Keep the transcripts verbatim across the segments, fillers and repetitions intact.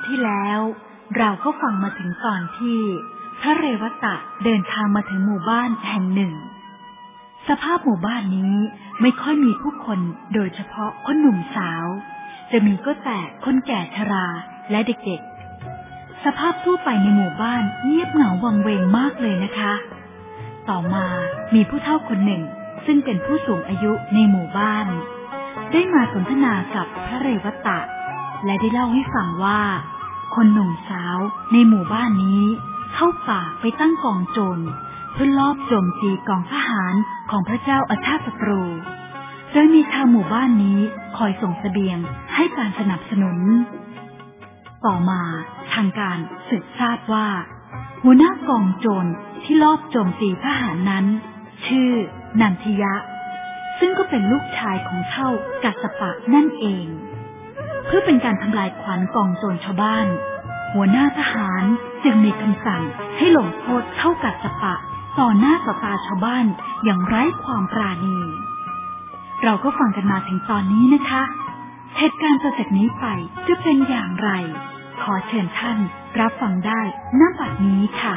ที่แล้วเราก็ฟังมาถึงตอนที่พระเรวตะเดินทางมาถึงหมู่บ้านแห่งหนึ่งสภาพหมู่บ้านนี้ไม่ค่อยมีผู้คนโดยเฉพาะคนหนุ่มสาวจะมีก็แต่คนแก่ชราและเด็กๆสภาพทั่วไปในหมู่บ้านเงียบเหงาวังเวงมากเลยนะคะต่อมามีผู้เฒ่าคนหนึ่งซึ่งเป็นผู้สูงอายุในหมู่บ้านได้มาสนทนากับพระเรวตะและได้เล่าให้ฟังว่าคนหนุ่มสาวในหมู่บ้านนี้เข้าป่าไปตั้งกองโจรเพื่อลอบโจมตีกองทหารของพระเจ้าอาชาติศัตรูโดยมีชาวหมู่บ้านนี้คอยส่งเสบียงให้การสนับสนุนต่อมาทางการสืบทราบว่าหัวหน้ากองโจรที่ลอบโจมตีทหารนั้นชื่อนันทิยะซึ่งก็เป็นลูกชายของเฒ่ากัสสปะนั่นเองเพื่อเป็นการทำลายขวัญกองโจรชาวบ้านหัวหน้าทหารจึงมีคำสั่งให้ลงโทษเฒ่ากัสสปะต่อหน้าต่อตาชาวบ้านอย่างไร้ความปราณีเราก็ฟังกันมาถึงตอนนี้นะคะเหตุการณ์ต่อจากนี้ไปจะเป็นอย่างไรขอเชิญท่านรับฟังได้ณ บัดนี้ค่ะ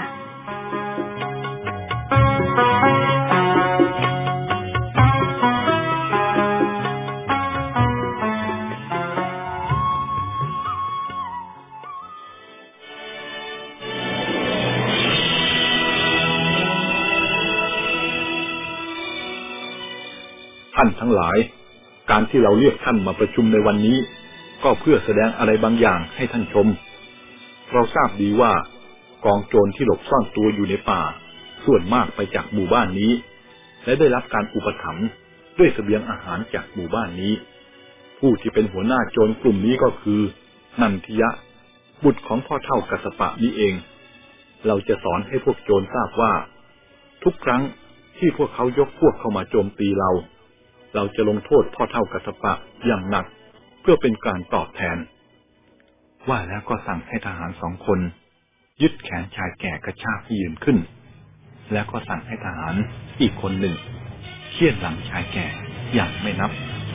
ท่านทั้งหลายการที่เราเรียกท่านมาประชุมในวันนี้ก็เพื่อแสดงอะไรบางอย่างให้ท่านชมเราทราบดีว่ากองโจรที่หลบซ่อนตัวอยู่ในป่าส่วนมากไปจากหมู่บ้านนี้และได้รับการอุปถัมภ์ด้วยเสบียงอาหารจากหมู่บ้านนี้ผู้ที่เป็นหัวหน้าโจรกลุ่มนี้ก็คือนันทิยะบุตรของพ่อเฒ่ากัสสปะนี้เองเราจะสอนให้พวกโจรทราบว่าทุกครั้งที่พวกเขายกพวกเข้ามาโจมตีเราเราจะลงโทษพ่อเฒ่ากัสสปะอย่างหนักเพื่อเป็นการตอบแทนว่าแล้วก็สั่งให้ทหารสองคนยึดแขนชายแก่กระชากให้ยืนขึ้นแล้วก็สั่งให้ทหารอีกคนหนึ่งเคี่ยนหลังชายแก่อย่างไม่นับ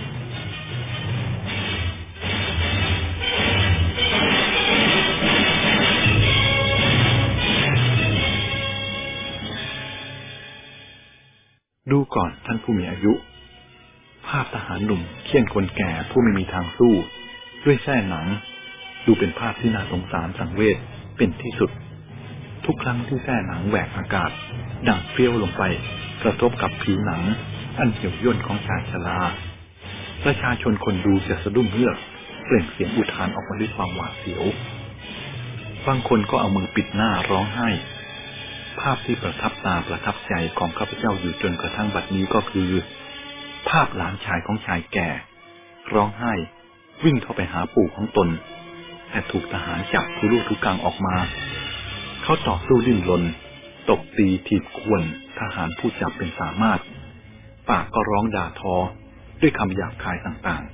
ดูก่อนท่านผู้มีอายุภาพทหารหนุ่มเคี่ยนคนแก่ผู้ไม่มีทางสู้ด้วยแส้หนังดูเป็นภาพที่น่าสงสารสังเวชเป็นที่สุดทุกครั้งที่แส้หนังแหวกอากาศดังเปรี้ยวลงไปกระทบกับผิวหนังอันเหี่ยวย่นของชายชราประชาชนคนดูจะสะดุ้งเฮือกเปล่งเสียงอุทานออกมาด้วยความหวาดเสียวบางคนก็เอามือปิดหน้าร้องไห้ภาพที่ประทับตาประทับใจของข้าพเจ้าอยู่จนกระทั่งบัดนี้ก็คือภาพหลานชายของชายแก่ร้องไห้วิ่งเข้าไปหาปู่ของตนแต่ถูกทหารจับทุรุทุกังออกมาเขาต่อสู้ดิ้นรนตบตีถีบข่วนทหารผู้จับเป็นสามารถปากก็ร้องด่าทอด้วยคำหยาบคายต่าง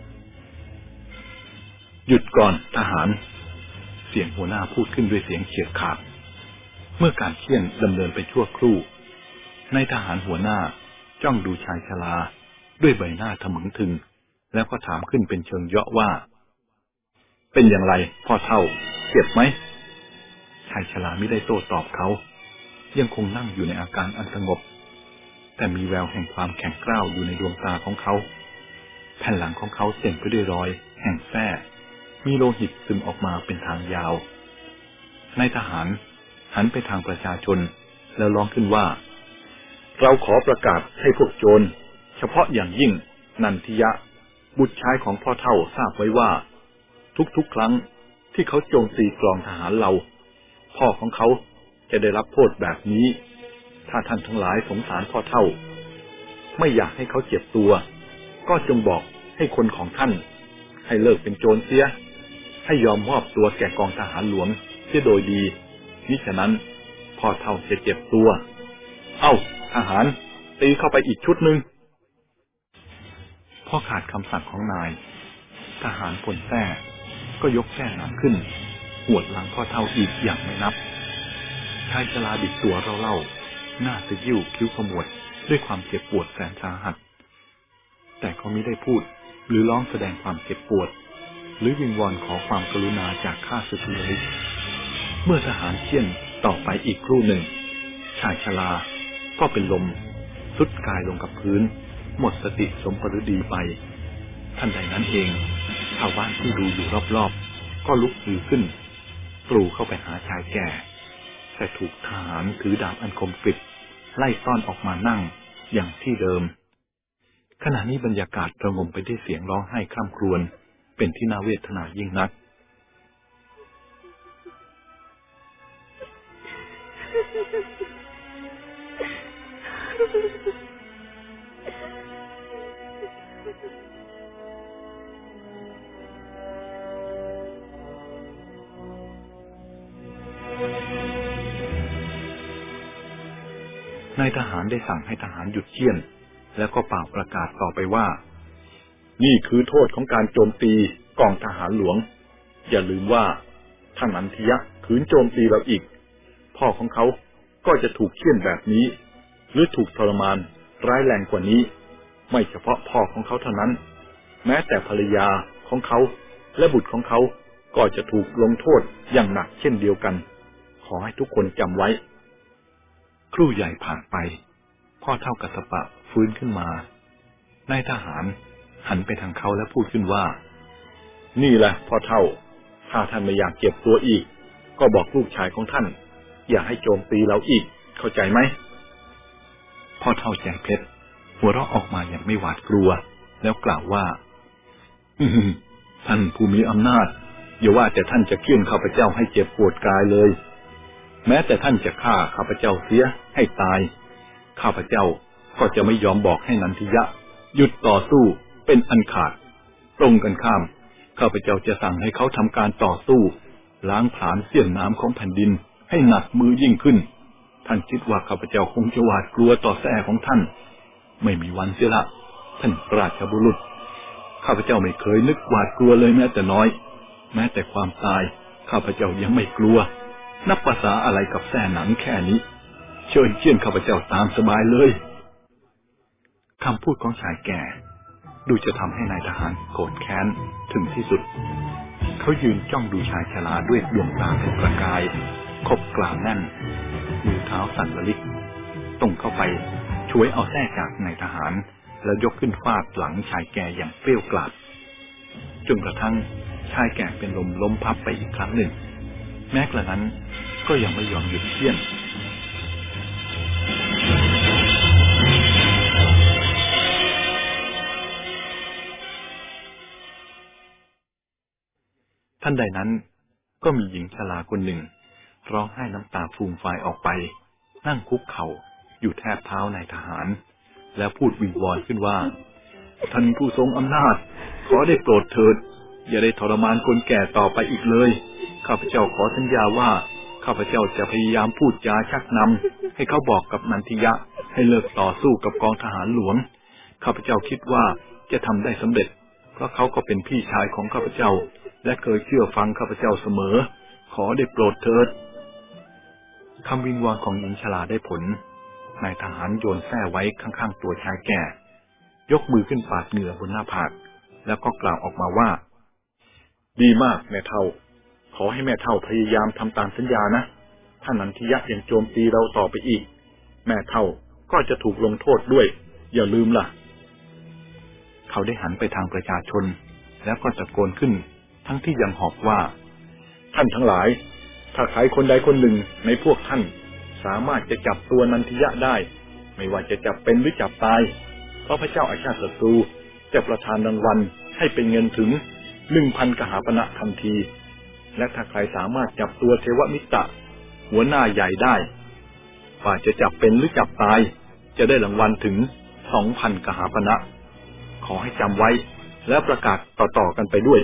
ๆหยุดก่อนทหารเสียงหัวหน้าพูดขึ้นด้วยเสียงเฉียบขาดเมื่อการเคี่ยนดำเนินไปชั่วครู่นายทหารหัวหน้าจ้องดูชายชราด้วยใบหน้าทะมึงถึงแล้วก็ถามขึ้นเป็นเชิงเยาะว่าเป็นอย่างไรพ่อเฒ่าเจ็บไหมชายชราไม่ได้โต้ตอบเขายังคงนั่งอยู่ในอาการอันสงบแต่มีแววแห่งความแข็งกร้าวอยู่ในดวงตาของเขาแผ่นหลังของเขาเต็มไปด้วยรอยแห่งแส้มีโลหิตซึมออกมาเป็นทางยาวนายทหารหันไปทางประชาชนแล้วร้องขึ้นว่าเราขอประกาศให้พวกโจรเฉพาะอย่างยิ่งนันทิยะบุตรชายของพ่อเฒ่าทราบไว้ว่าทุกๆครั้งที่เขาโจมตีกองทหารเราพ่อของเขาจะได้รับโทษแบบนี้ถ้าท่านทั้งหลายสงสารพ่อเฒ่าไม่อยากให้เขาเจ็บตัวก็จงบอกให้คนของท่านให้เลิกเป็นโจรเสียให้ยอมมอบตัวแก่กองทหารหลวงเสียโดยดีมิฉะนั้นพ่อเฒ่าจะเจ็บตัวเอ้าทหารตีเข้าไปอีกชุดหนึ่งพอขาดคำสั่งของนายทหารพลแท้ก็ยกแส้หนังขึ้นหวดหลังพ่อเฒ่าอีกอย่างไม่นับชายชราบิดตัวเล่าๆหน้าสะยิ้วคิ้วขมวดด้วยความเจ็บปวดแสนสาหัสแต่เขามิได้พูดหรือร้องแสดงความเจ็บปวดหรือวิงวอนขอความกรุณาจากข้าศึกเลยเมื่อทหารเชี่ยนต่อไปอีกครู่หนึ่งชายชราก็เป็นลมทรุดกายลงกับพื้นหมดสติสมปฤดีไปทันใดนั้นเองชาวบ้านที่ดูอยู่รอบๆก็ลุกฮือขึ้นกรูเข้าไปหาชายแก่แต่ถูกทหารถือดาบอันคมกฤษไล่ต้อนออกมานั่งอย่างที่เดิมขณะนี้บรรยากาศระงมไปด้วยเสียงร้องไห้คร่ำครวญเป็นที่น่าเวทนายิ่งนักนายทหารได้สั่งให้ทหารหยุดเคี่ยนแล้วก็เป่าประกาศต่อไปว่านี่คือโทษของการโจมตีกองทหารหลวงอย่าลืมว่าท่านอันธยะขืนโจมตีเราอีกพ่อของเขาก็จะถูกเคี่ยนแบบนี้หรือถูกทรมานร้ายแรงกว่านี้ไม่เฉพาะพ่อของเขาเท่านั้นแม้แต่ภรรยาของเขาและบุตรของเขาก็จะถูกลงโทษอย่างหนักเช่นเดียวกันขอให้ทุกคนจำไว้ครู่ใหญ่ผ่านไปพ่อเท่ากัสสปะฟื้นขึ้นมานายทหารหันไปทางเขาและพูดขึ้นว่านี่แหละพ่อเท่าถ้าท่านไม่อยากเจ็บตัวอีกก็บอกลูกชายของท่านอย่าให้โจมตีเราอีกเข้าใจไหมพ่อเท่าแจงเพชรหัวเราะออกมาอย่างไม่หวาดกลัวแล้วกล่าวว่าอืมท่านผู้มีอำนาจอย่าว่าแต่ท่านจะเคี่ยนข้าพเจ้าให้เจ็บปวดกายเลยแม้แต่ท่านจะฆ่าข้าพเจ้าเสียให้ตายข้าพเจ้าก็จะไม่ยอมบอกให้นันทิยะหยุดต่อสู้เป็นอันขาดตรงกันข้ามข้าพเจ้าจะสั่งให้เขาทำการต่อสู้ล้างผลาญเสี้ยนน้ำของแผ่นดินให้หนักมือยิ่งขึ้นท่านคิดว่าข้าพเจ้าคงจะหวาดกลัวต่อแส้ของท่านไม่มีวันเสียละท่านราชบุรุษข้าพเจ้าไม่เคยนึกหวาดกลัวเลยแม้แต่น้อยแม้แต่ความตายข้าพเจ้ายังไม่กลัวนับภาษาอะไรกับแส้หนังแค่นี้เชิญเคี่ยนข้าพเจ้าตามสบายเลยคำพูดของชายแก่ดูจะทำให้นายทหารโกรธแค้นถึงที่สุดเขายืนจ้องดูชายชราด้วยดวงตาเป็นประกายคบกล่าวแน่นมือเท้าสั่นระลิกตรงเข้าไปช่วยเอาแส้จากนายทหารแล้วยกขึ้นฟาดหลังชายแก่อย่างเปรี้ยวกราดจนกระทั่งชายแก่เป็นลมล้มพับไปอีกครั้งหนึ่งแม้กระนั้นก็ยังไม่ยอมหยุดเคี่ยนท่านใดนั้นก็มีหญิงชราคนหนึ่งร้องไห้น้ำตาฟูมฟายออกไปนั่งคุกเข่าอยู่แทบเท้านายทหารแล้วพูดวิงวอนขึ้นว่าท่านผู้ทรงอำนาจขอได้โปรดเถิดอย่าได้ทรมานคนแก่ต่อไปอีกเลยข้าพเจ้าขอสัญญาว่าข้าพเจ้าจะพยายามพูดจาชักนำให้เขาบอกกับนันทิยะให้เลิกต่อสู้กับกองทหารหลวงข้าพเจ้าคิดว่าจะทำได้สำเร็จเพราะเขาก็เป็นพี่ชายของข้าพเจ้าและเคยเชื่อฟังข้าพเจ้าเสมอขอได้โปรดเถิดคำวิงวอนของหญิงชราได้ผลนายทหารโยนแส้ไว้ข้างๆตัวชายแก่ยกมือขึ้นปาดเหงื่อบนหน้าผากแล้วก็กล่าวออกมาว่าดีมากแม่เฒ่าขอให้แม่เฒ่าพยายามทำตามสัญญานะถ้านันทิยะยังโจมตีเราต่อไปอีกแม่เฒ่าก็จะถูกลงโทษด้วยอย่าลืมล่ะเขาได้หันไปทางประชาชนแล้วก็ตะโกนขึ้นทั้งที่ยังหอบว่าท่านทั้งหลายถ้าใครคนใดคนหนึ่งในพวกท่านสามารถจะจับตัวนันทิยะได้ไม่ว่าจะจับเป็นหรือจับตายเพราะพระเจ้าอาชาติศัตรูจะประทานรางวัลให้เป็นเงินถึงหนึ่งพันกหาปณะทันทีและถ้าใครสามารถจับตัวเทวมิตรหัวหน้าใหญ่ได้ว่าจะจับเป็นหรือจับตายจะได้รางวัลถึงสองพันกหาปณะขอให้จำไว้แล้วประกาศต่อๆกันไปด้วย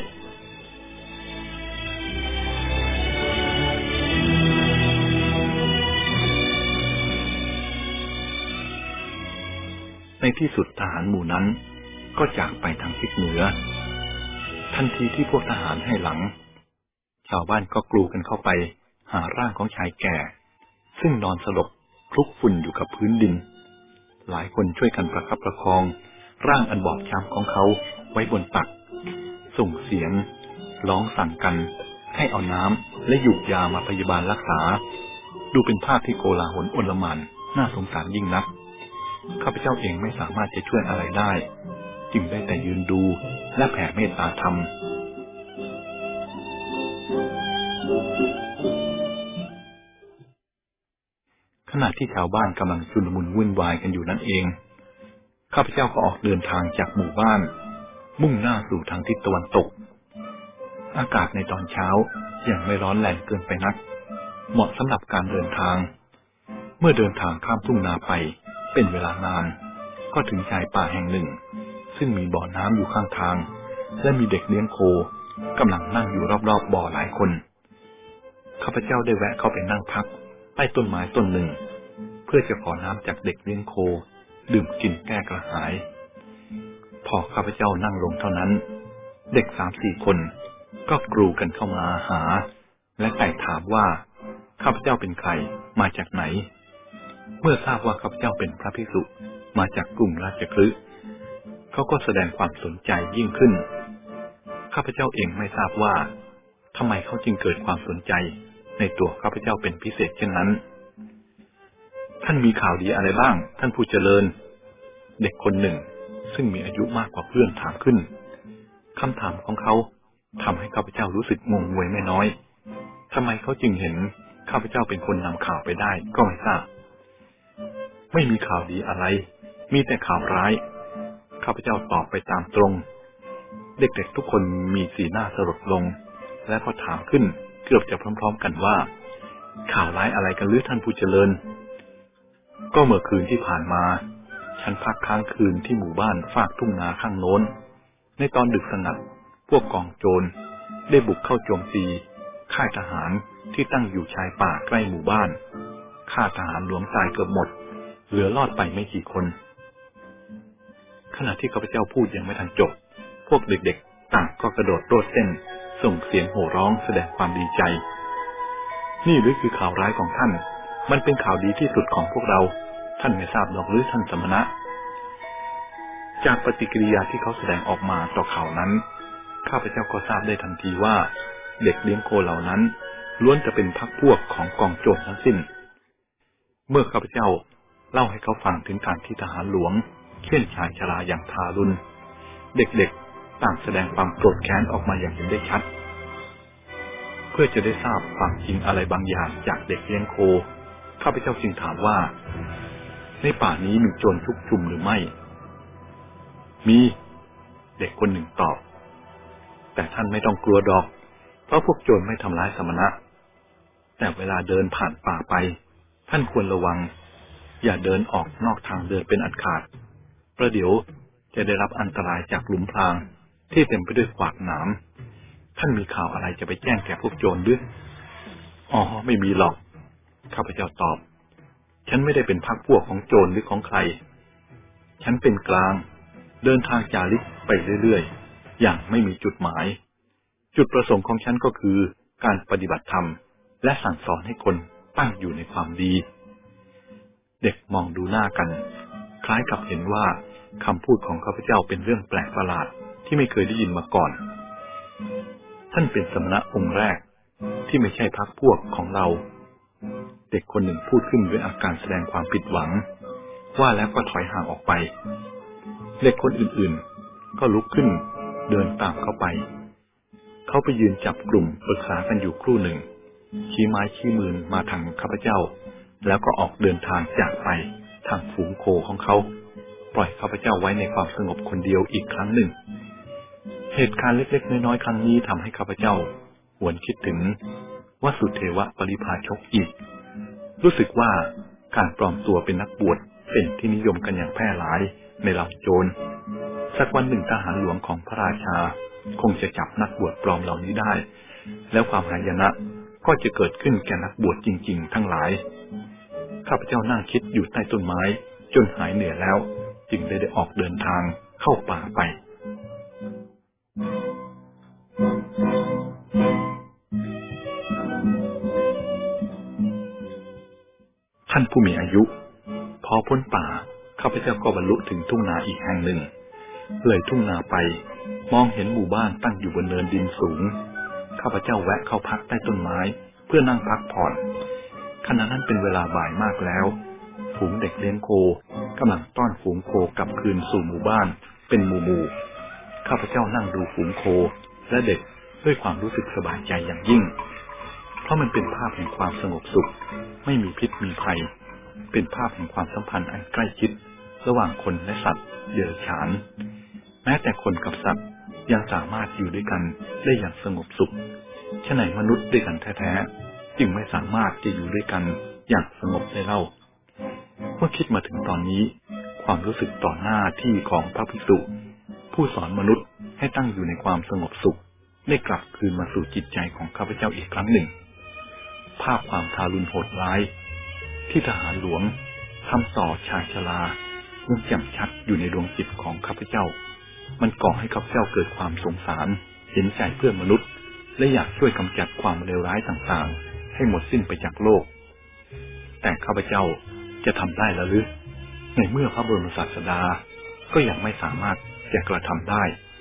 ในที่สุดทหารหมู่นั้นก็จากไปทางทิศเหนือทันทีที่พวกทหารให้หลังชาวบ้านก็กรูกันเข้าไปหาร่างของชายแก่ซึ่งนอนสลบคลุกฝุ่นอยู่กับพื้นดินหลายคนช่วยกันประคับประคองร่างอันบอบช้ำของเขาไว้บนตักส่งเสียงร้องสั่งกันให้เอาน้ำและหยูกยามาพยาบาลรักษาดูเป็นภาพที่โกลาหลโอลหม่านน่าสงสารยิ่งนักข้าพเจ้าเองไม่สามารถจะช่วยอะไรได้จึงได้แต่ยืนดูและแผ่เมตตาธรรมขณะที่ชาวบ้านกำลังชุลมุนวุ่นวายกันอยู่นั่นเองข้าพเจ้าก็ออกเดินทางจากหมู่บ้านมุ่งหน้าสู่ทางทิศตะวันตกอากาศในตอนเช้ายังไม่ร้อนแรงเกินไปนักเหมาะสำหรับการเดินทางเมื่อเดินทางข้ามทุ่งนาไปเป็นเวลานานก็ถึงชายป่าแห่งหนึ่งซึ่งมีบ่อน้ำอยู่ข้างทางและมีเด็กเลี้ยงโคกำลังนั่งอยู่รอบๆบ่อหลายคนข้าพเจ้าได้แวะเข้าไปนั่งพักใต้ต้นไม้ต้นหนึ่งเพื่อจะขอน้ำจากเด็กเลี้ยงโคดื่มกินแก้กระหายพอข้าพเจ้านั่งลงเท่านั้นเด็กสามสี่คนก็กรูกันเข้ามาหาและไต่ถามว่าข้าพเจ้าเป็นใครมาจากไหนเมื่อทราบว่าข้าพเจ้าเป็นพระภิกษุมาจากกรุงราชคฤห์เขาก็แสดงความสนใจยิ่งขึ้นข้าพเจ้าเองไม่ทราบว่าทำไมเขาจึงเกิดความสนใจในตัวข้าพเจ้าเป็นพิเศษเช่นนั้นท่านมีข่าวดีอะไรบ้างท่านผู้เจริญเด็กคนหนึ่งซึ่งมีอายุมากกว่าเพื่อนถามขึ้นคำถามของเขาทำให้ข้าพเจ้ารู้สึกงงงวยไม่น้อยทำไมเขาจึงเห็นข้าพเจ้าเป็นคนนำข่าวไปได้ก็ไม่ทราบไม่มีข่าวดีอะไรมีแต่ข่าวร้ายข้าพเจ้าตอบไปตามตรงเด็กๆทุกคนมีสีหน้าสลดลงและพอถามขึ้นเกือบจะพร้อมๆกันว่าข่าวร้ายอะไรกันหรือท่านผู้เจริญก็เมื่อคืนที่ผ่านมาฉันพักค้างคืนที่หมู่บ้านฝากทุ่งนาข้างโน้นในตอนดึกสงัดพวกกองโจรได้บุกเข้าโจมตีค่ายทหารที่ตั้งอยู่ชายป่าใกล้หมู่บ้านฆ่าทหารหลวงตายเกือบหมดเหลือรอดไปไม่กี่คนขณะที่ข้าพเจ้าพูดยังไม่ทันจบพวกเด็กๆต่างก็กระโดดโลดเต้นส่งเสียงโห่ร้องแสดงความดีใจนี่หรือคือข่าวร้ายของท่านมันเป็นข่าวดีที่สุดของพวกเราท่านไม่ทราบหรอกหรือท่านสมณะจากปฏิกิริยาที่เขาแสดงออกมาต่อข่าวนั้นข้าพเจ้าก็ทราบได้ทันทีว่าเด็กเลี้ยงโคเหล่านั้นล้วนจะเป็นพรรคพวกของกองโจรทั้งสิ้นเมื่อข้าพเจ้าเล่าให้เขาฟังถึงการที่ทหารหลวงเฆี่ยนชายชราอย่างทารุณเด็กๆต่างแสดงความโกรธแค้นออกมาอย่างเห็นได้ชัดเพื่อจะได้ทราบความจริงอะไรบางอย่างจากเด็กเลี้ยงโคข้าพเจ้าจึงถามว่าในป่านี้มีโจรชุกชุมหรือไม่มีเด็กคนหนึ่งตอบแต่ท่านไม่ต้องกลัวดอกเพราะพวกโจรไม่ทำร้ายสมณะแต่เวลาเดินผ่านป่าไปท่านควรระวังอย่าเดินออกนอกทางเดินเป็นอันขาดประเดี๋ยวจะได้รับอันตรายจากหลุมพรางที่เต็มไปด้วยขวากหนามท่านมีข่าวอะไรจะไปแจ้งแก่พวกโจรหรืออ๋อไม่มีหรอกข้าพเจ้าตอบฉันไม่ได้เป็นพรรคพวกของโจรหรือของใครฉันเป็นกลางเดินทางจาริกไปเรื่อยๆอย่างไม่มีจุดหมายจุดประสงค์ของฉันก็คือการปฏิบัติธรรมและสั่งสอนให้คนตั้งอยู่ในความดีเด็กมองดูหน้ากันคล้ายกับเห็นว่าคำพูดของข้าพเจ้าเป็นเรื่องแปลกประหลาดที่ไม่เคยได้ยินมาก่อนท่านเป็นสมณะองค์แรกที่ไม่ใช่พรรคพวกของเราเด็กคนหนึ่งพูดขึ้นด้วยอาการแสดงความผิดหวังว่าแล้วก็ถอยห่างออกไปเด็กคนอื่นๆก็ลุกขึ้นเดินตามเข้าไปเขาไปยืนจับกลุ่มปรึกษากันอยู่ครู่หนึ่งชี้ไม้ชี้มือมาทางข้าพเจ้าแล้วก็ออกเดินทางจากไปทางฝูงโคของเขาปล่อยข้าพเจ้าไว้ในความสงบคนเดียวอีกครั้งหนึ่งเหตุการณ์เล็กๆน้อยๆครั้งนี้ทำให้ข้าพเจ้าหวนคิดถึงวสุเทวปริภาชกอีกรู้สึกว่าการปลอมตัวเป็นนักบวชเป็นที่นิยมกันอย่างแพร่หลายในเหล่าโจรสักวันหนึ่งทหารหลวงของพระราชาคงจะจับนักบวชปลอมเหล่านี้ได้แล้วความหายนะก็จะเกิดขึ้นแก่นักบวชจริงๆทั้งหลายข้าพเจ้านั่งคิดอยู่ใต้ต้นไม้จนหายเหนื่อยแล้วจึงได้ได้ออกเดินทางเข้าป่าไปท่านผู้มีอายุพอพ้นป่าข้าพเจ้าก็บรรลุถึงทุ่งนาอีกแห่งหนึ่งเลยทุ่งนาไปมองเห็นหมู่บ้านตั้งอยู่บนเนินดินสูงาพเจ้าแวะเข้าพักใต้ต้นไม้เพื่อนั่งพักผ่อนขณะนั้นเป็นเวลาบ่ายมากแล้วฝูงเด็กเลี้ยงโคกำลังต้อนฝูงโคกลับคืนสู่หมู่บ้านเป็นหมู่ๆข้าพเจ้านั่งดูฝูงโคและเด็กด้วยความรู้สึกสบายใจอย่างยิ่งเพราะมันเป็นภาพแห่งความสงบสุขไม่มีพิษมีภัยเป็นภาพแห่งความสัมพันธ์อันใกล้ชิดระหว่างคนและสัตว์เดรัจฉานแม้แต่คนกับสัตว์ยังสามารถอยู่ด้วยกันได้อย่างสงบสุขฉะนั้นมนุษย์ด้วยกันแท้ๆจึงไม่สามารถจะอยู่ด้วยกันอย่างสงบได้เล่าเมื่อคิดมาถึงตอนนี้ความรู้สึกต่อหน้าที่ของพระภิกษุผู้สอนมนุษย์ให้ตั้งอยู่ในความสงบสุขได้กลับคืนมาสู่จิตใจของข้าพเจ้าอีกครั้งหนึ่งภาพความทารุณโหดร้ายที่ทหารหลวงทำต่อชายชรายังแจ่มชัดอยู่ในดวงจิตของข้าพเจ้ามันก่อให้ข้าพเจ้าเกิดความสงสารเห็นใจเพื่อนมนุษย์และอยากช่วยกำจัดความเลวร้ายต่างๆให้หมดสิ้นไปจากโลกแต่ข้าพเจ้าจะทำได้หรือในเมื่อพระบรมศาสดาก็ยังไม่สามารถจะกระทำได้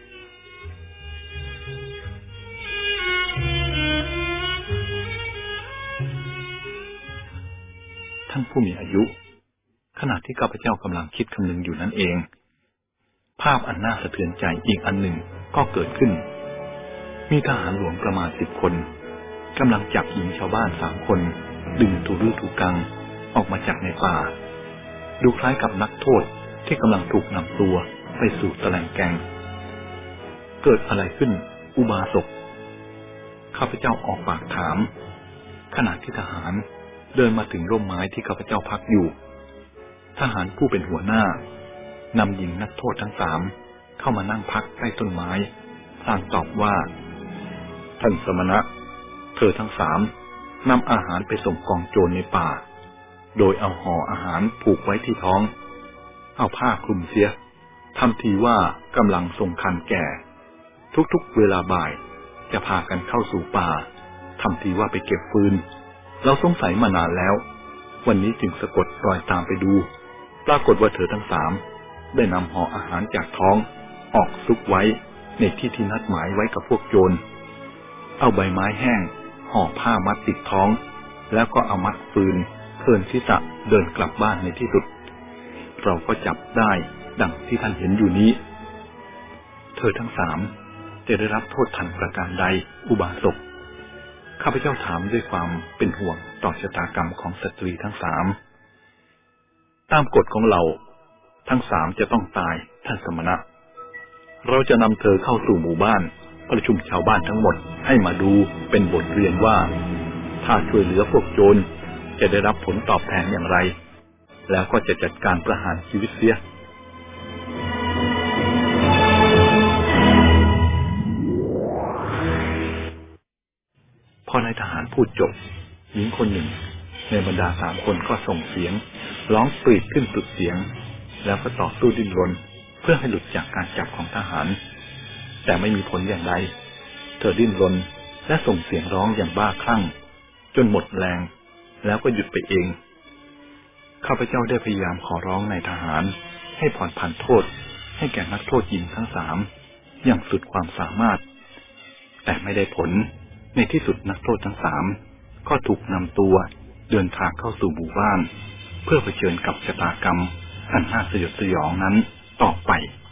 ท่านผู้มีอายุขณะที่ข้าพเจ้ากำลังคิดคำนึงอยู่นั่นเองภาพอันน่าสะเทือนใจอีกอันหนึ่งก็เกิดขึ้นมีทหารหลวงประมาณสิบคนกำลังจับหญิงชาวบ้านสามคนดึงถูรื้อถูกังออกมาจากในป่าดูคล้ายกับนักโทษที่กำลังถูกนำตัวไปสู่ตะแลงแกงเกิดอะไรขึ้นอุบาสกข้าพเจ้าออกปากถามขณะที่ทหารเดินมาถึงร่มไม้ที่ข้าพเจ้าพักอยู่ทหารผู้เป็นหัวหน้านำหญิงนักโทษทั้งสามเข้ามานั่งพักใต้ต้นไม้พลางตอบว่าท่านสมณะเธอทั้งสามนำอาหารไปส่งกองโจรในป่าโดยเอาห่ออาหารผูกไว้ที่ท้องเอาผ้าคลุมเสียทำทีว่ากำลังทรงคันแก่ทุกๆเวลาบ่ายจะพากันเข้าสู่ป่าทำทีว่าไปเก็บฟืนเราสงสัยมานานแล้ววันนี้จึงสะกดรอยตามไปดูปรากฏว่าเธอทั้งสามได้นำห่ออาหารจากท้องออกซุกไว้ในที่ที่นัดหมายไว้กับพวกโจรเอาใบไม้แห้งห่อผ้ามัดติดท้องแล้วก็เอามัดฟืนเทินศีรษะเดินกลับบ้านในที่สุดเราก็จับได้ดังที่ท่านเห็นอยู่นี้เธอทั้งสามจะได้รับโทษทันประการใดอุบาสกข้าพเจ้าถามด้วยความเป็นห่วงต่อชะตากรรมของสตรีทั้งสามตามกฎของเราทั้งสามจะต้องตายท่านสมณะเราจะนำเธอเข้าสู่หมู่บ้านประชุมชาวบ้านทั้งหมดให้มาดูเป็นบทเรียนว่าถ้าช่วยเหลือพวกโจรจะได้รับผลตอบแทนอย่างไรแล้วก็จะจัดการประหารชีวิตเสียพอนายทหารพูดจบหญิงคนหนึ่งในบรรดาสามคนก็ส่งเสียงร้องปรีดขึ้นสุดเสียงแล้วก็ต่อสู้ดิ้นรนเพื่อให้หลุดจากการจับของทหารแต่ไม่มีผลอย่างไรเธอดิ้นรนและส่งเสียงร้องอย่างบ้าคลั่งจนหมดแรงแล้วก็หยุดไปเองข้าพเจ้าได้พยายามขอร้องนายทหารให้ผ่อนผันโทษให้แก่นักโทษหญิงทั้งสามอย่างสุดความสามารถแต่ไม่ได้ผลในที่สุดนักโทษทั้งสามก็ถูกนำตัวเดินทางเข้าสู่หมู่บ้านเพื่อเผชิญกับชะตากรรมอันน่าสยดสยองนั้นต่อไป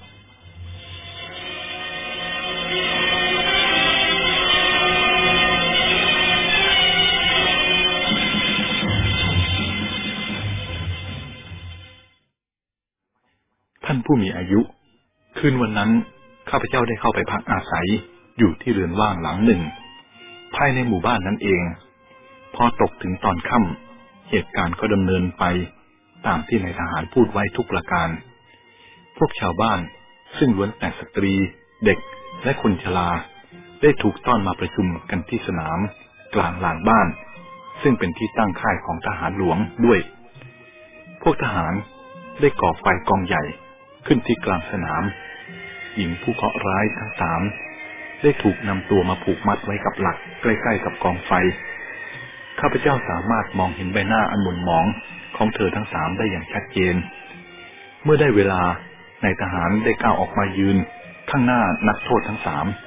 ท่านผู้มีอายุคืนวันนั้นข้าพเจ้าได้เข้าไปพักอาศัยอยู่ที่เรือนว่างหลังหนึ่งภายในหมู่บ้านนั้นเองพอตกถึงตอนค่ำเหตุการณ์ก็ดำเนินไปตามที่นายทหารพูดไว้ทุกประการพวกชาวบ้านซึ่งล้วนแต่สตรีเด็กและคนชราได้ถูกต้อนมาประชุมกันที่สนามกลางลานบ้านซึ่งเป็นที่ตั้งค่ายของทหารหลวงด้วยพวกทหารได้ก่อไฟกองใหญ่ขึ้นที่กลางสนามหญิงผู้เคราะห์ร้ายทั้งสามได้ถูกนำตัวมาผูกมัดไว้กับหลักใกล้ๆกับกองไฟข้าพเจ้าสามารถมองเห็นใบหน้าอันหม่นหมองของเธอทั้งสามได้อย่างชัดเจนเมื่อได้เวลานายทหารได้ก้าวออกมายืนข้างหน้านักโทษทั้งสาม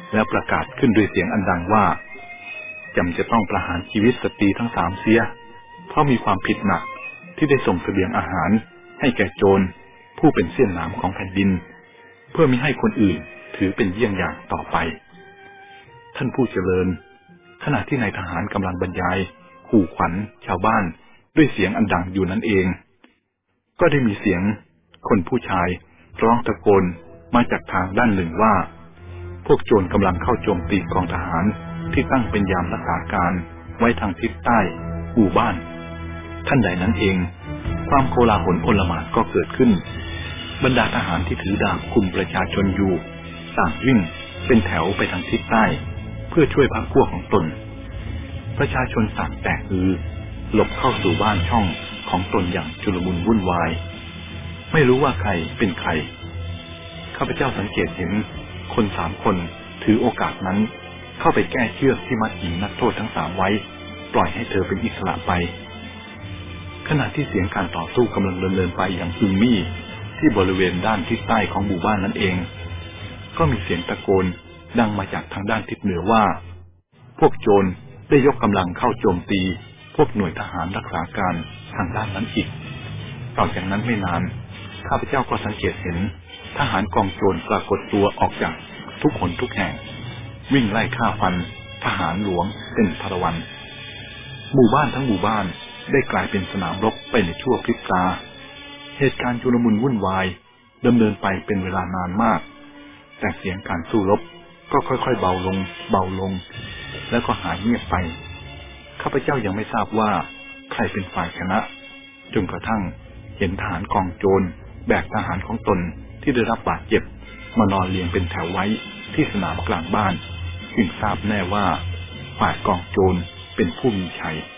แล้วประกาศขึ้นด้วยเสียงอันดังว่าจำจะต้องประหารชีวิตสตรีทั้งสามเสียเพราะมีความผิดหนักที่ได้ส่งเสบียงอาหารให้แก่โจรผู้เป็นเสี้ยนหนามของแผ่นดินเพื่อมิให้คนอื่นถือเป็นเยี่ยงอย่างต่อไปท่านผู้เจริญขณะที่นายทหารกำลังบรรยายขู่ขวัญชาวบ้านด้วยเสียงอันดังอยู่นั่นเองก็ได้มีเสียงคนผู้ชายร้องตะโกนมาจากทางด้านหนึ่งว่าพวกโจรกำลังเข้าโจมตีกองทหารที่ตั้งเป็นยามรักษาการไว้ทางทิศใต้หมู่บ้านท่านใดนั้นเองความโกลาหลโอลหม่านก็เกิดขึ้นบรรดาทหารที่ถือดาบคุมประชาชนอยู่ต่างวิ่งเป็นแถวไปทางทิศใต้เพื่อช่วยพรรคพวกของตนประชาชนต่างแตกฮือหลบเข้าสู่บ้านช่องของตนอย่างชุลมุนวุ่นวายไม่รู้ว่าใครเป็นใครข้าพเจ้าสังเกตเห็นคนสามคนถือโอกาสนั้นเข้าไปแก้เชือกที่มัดหญิงนักโทษทั้งสามไว้ปล่อยให้เธอเป็นอิสระไปขณะที่เสียงการต่อสู้กำลังดำเนินไปอย่างอึมมี่ที่บริเวณด้านทิศใต้ของหมู่บ้านนั่นเองก็มีเสียงตะโกนดังมาจากทางด้านทิศเหนือว่าพวกโจรได้ยกกำลังเข้าโจมตีพวกหน่วยทหารรักษาการทางด้านนั้นอีกต่อจากนั้นไม่นานข้าพเจ้าก็สังเกตเห็นทหารกองโจรปรากฏตัวออกจากทุกคนทุกแห่งวิ่งไล่ฆ่าฟันทหารหลวงเป็นพลวันหมู่บ้านทั้งหมู่บ้านได้กลายเป็นสนามรบไปในชั่วพริบตาเหตุการณ์ชุลมุนวุ่นวายดำเนินไปเป็นเวลานานมากแต่เสียงการสู้รบก็ค่อยๆเบาลงเบาลงแล้วก็หายเงียบไปข้าพเจ้ายังไม่ทราบว่าใครเป็นฝ่ายชนะจนกระทั่งเห็นทหารกองโจรแบกทหารของตนที่ได้รับบาดเจ็บมานอนเรียงเป็นแถวไว้ที่สนามกลางบ้านจึงทราบแน่ว่าฝ่ายกองโจรเป็นผู้มีชัย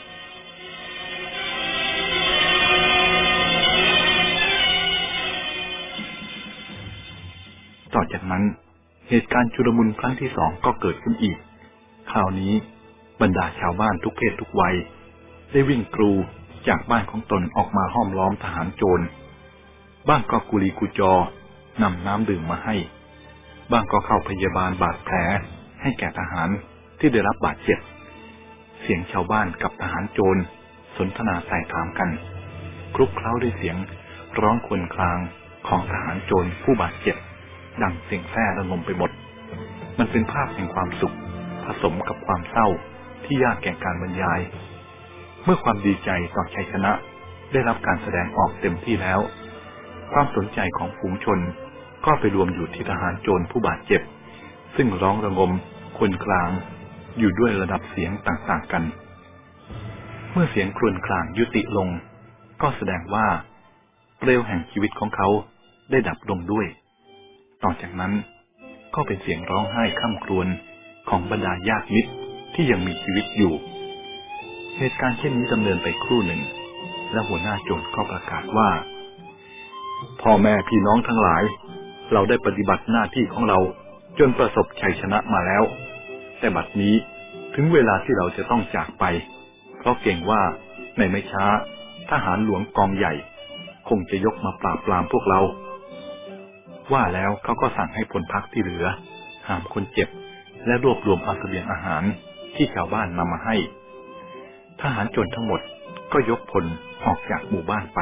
ต่อจากนั้นเหตุการณ์ชุลมุนครั้งที่สองก็เกิดขึ้นอีกคราวนี้บรรดาชาวบ้านทุกเพศทุกวัยได้วิ่งกรูจากบ้านของตนออกมาห้อมล้อมทหารโจรบ้างก็กุลีกุจอนำน้ำดื่มมาให้บ้างก็เข้าพยาบาลบาดแผลให้แก่ทหารที่ได้รับบาดเจ็บเสียงชาวบ้านกับทหารโจรสนทนาไต่ถามกันคลุกเคล้าด้วยเสียงร้องครวญครางของทหารโจรผู้บาดเจ็บดังเสียงแซ่ระงมไปหมดมันเป็นภาพแห่งความสุขผสมกับความเศร้าที่ยากแก่การบรรยายเมื่อความดีใจต่อชัยชนะได้รับการแสดงออกเต็มที่แล้วความสนใจของฝูงชนก็ไปรวมอยู่ที่ทหารโจรผู้บาดเจ็บซึ่งร้องระงมครวญครางอยู่ด้วยระดับเสียงต่างๆกันเมื่อเสียงครวญครางยุติลงก็แสดงว่าเปลวแห่งชีวิตของเขาได้ดับลงด้วยต่อจากนั้นก็เป็นเสียงร้องไห้คร่ำครวญของบรรดาญาติมิตรที่ยังมีชีวิตอยู่เหตุการณ์เช่นนี้ดำเนินไปครู่หนึ่งและหัวหน้าโจรก็ประกาศว่าพ่อแม่พี่น้องทั้งหลายเราได้ปฏิบัติหน้าที่ของเราจนประสบชัยชนะมาแล้วแต่บัดนี้ถึงเวลาที่เราจะต้องจากไปเพราะเกรงว่าในไม่ช้าทหารหลวงกองใหญ่คงจะยกมาปราบปรามพวกเราว่าแล้วเขาก็สั่งให้พลพรรคที่เหลือหามคนเจ็บและรวบรวมเอาเสบียงอาหารที่ชาวบ้านนำมาให้ทหารโจรทั้งหมดก็ยกพลออกจากหมู่บ้านไป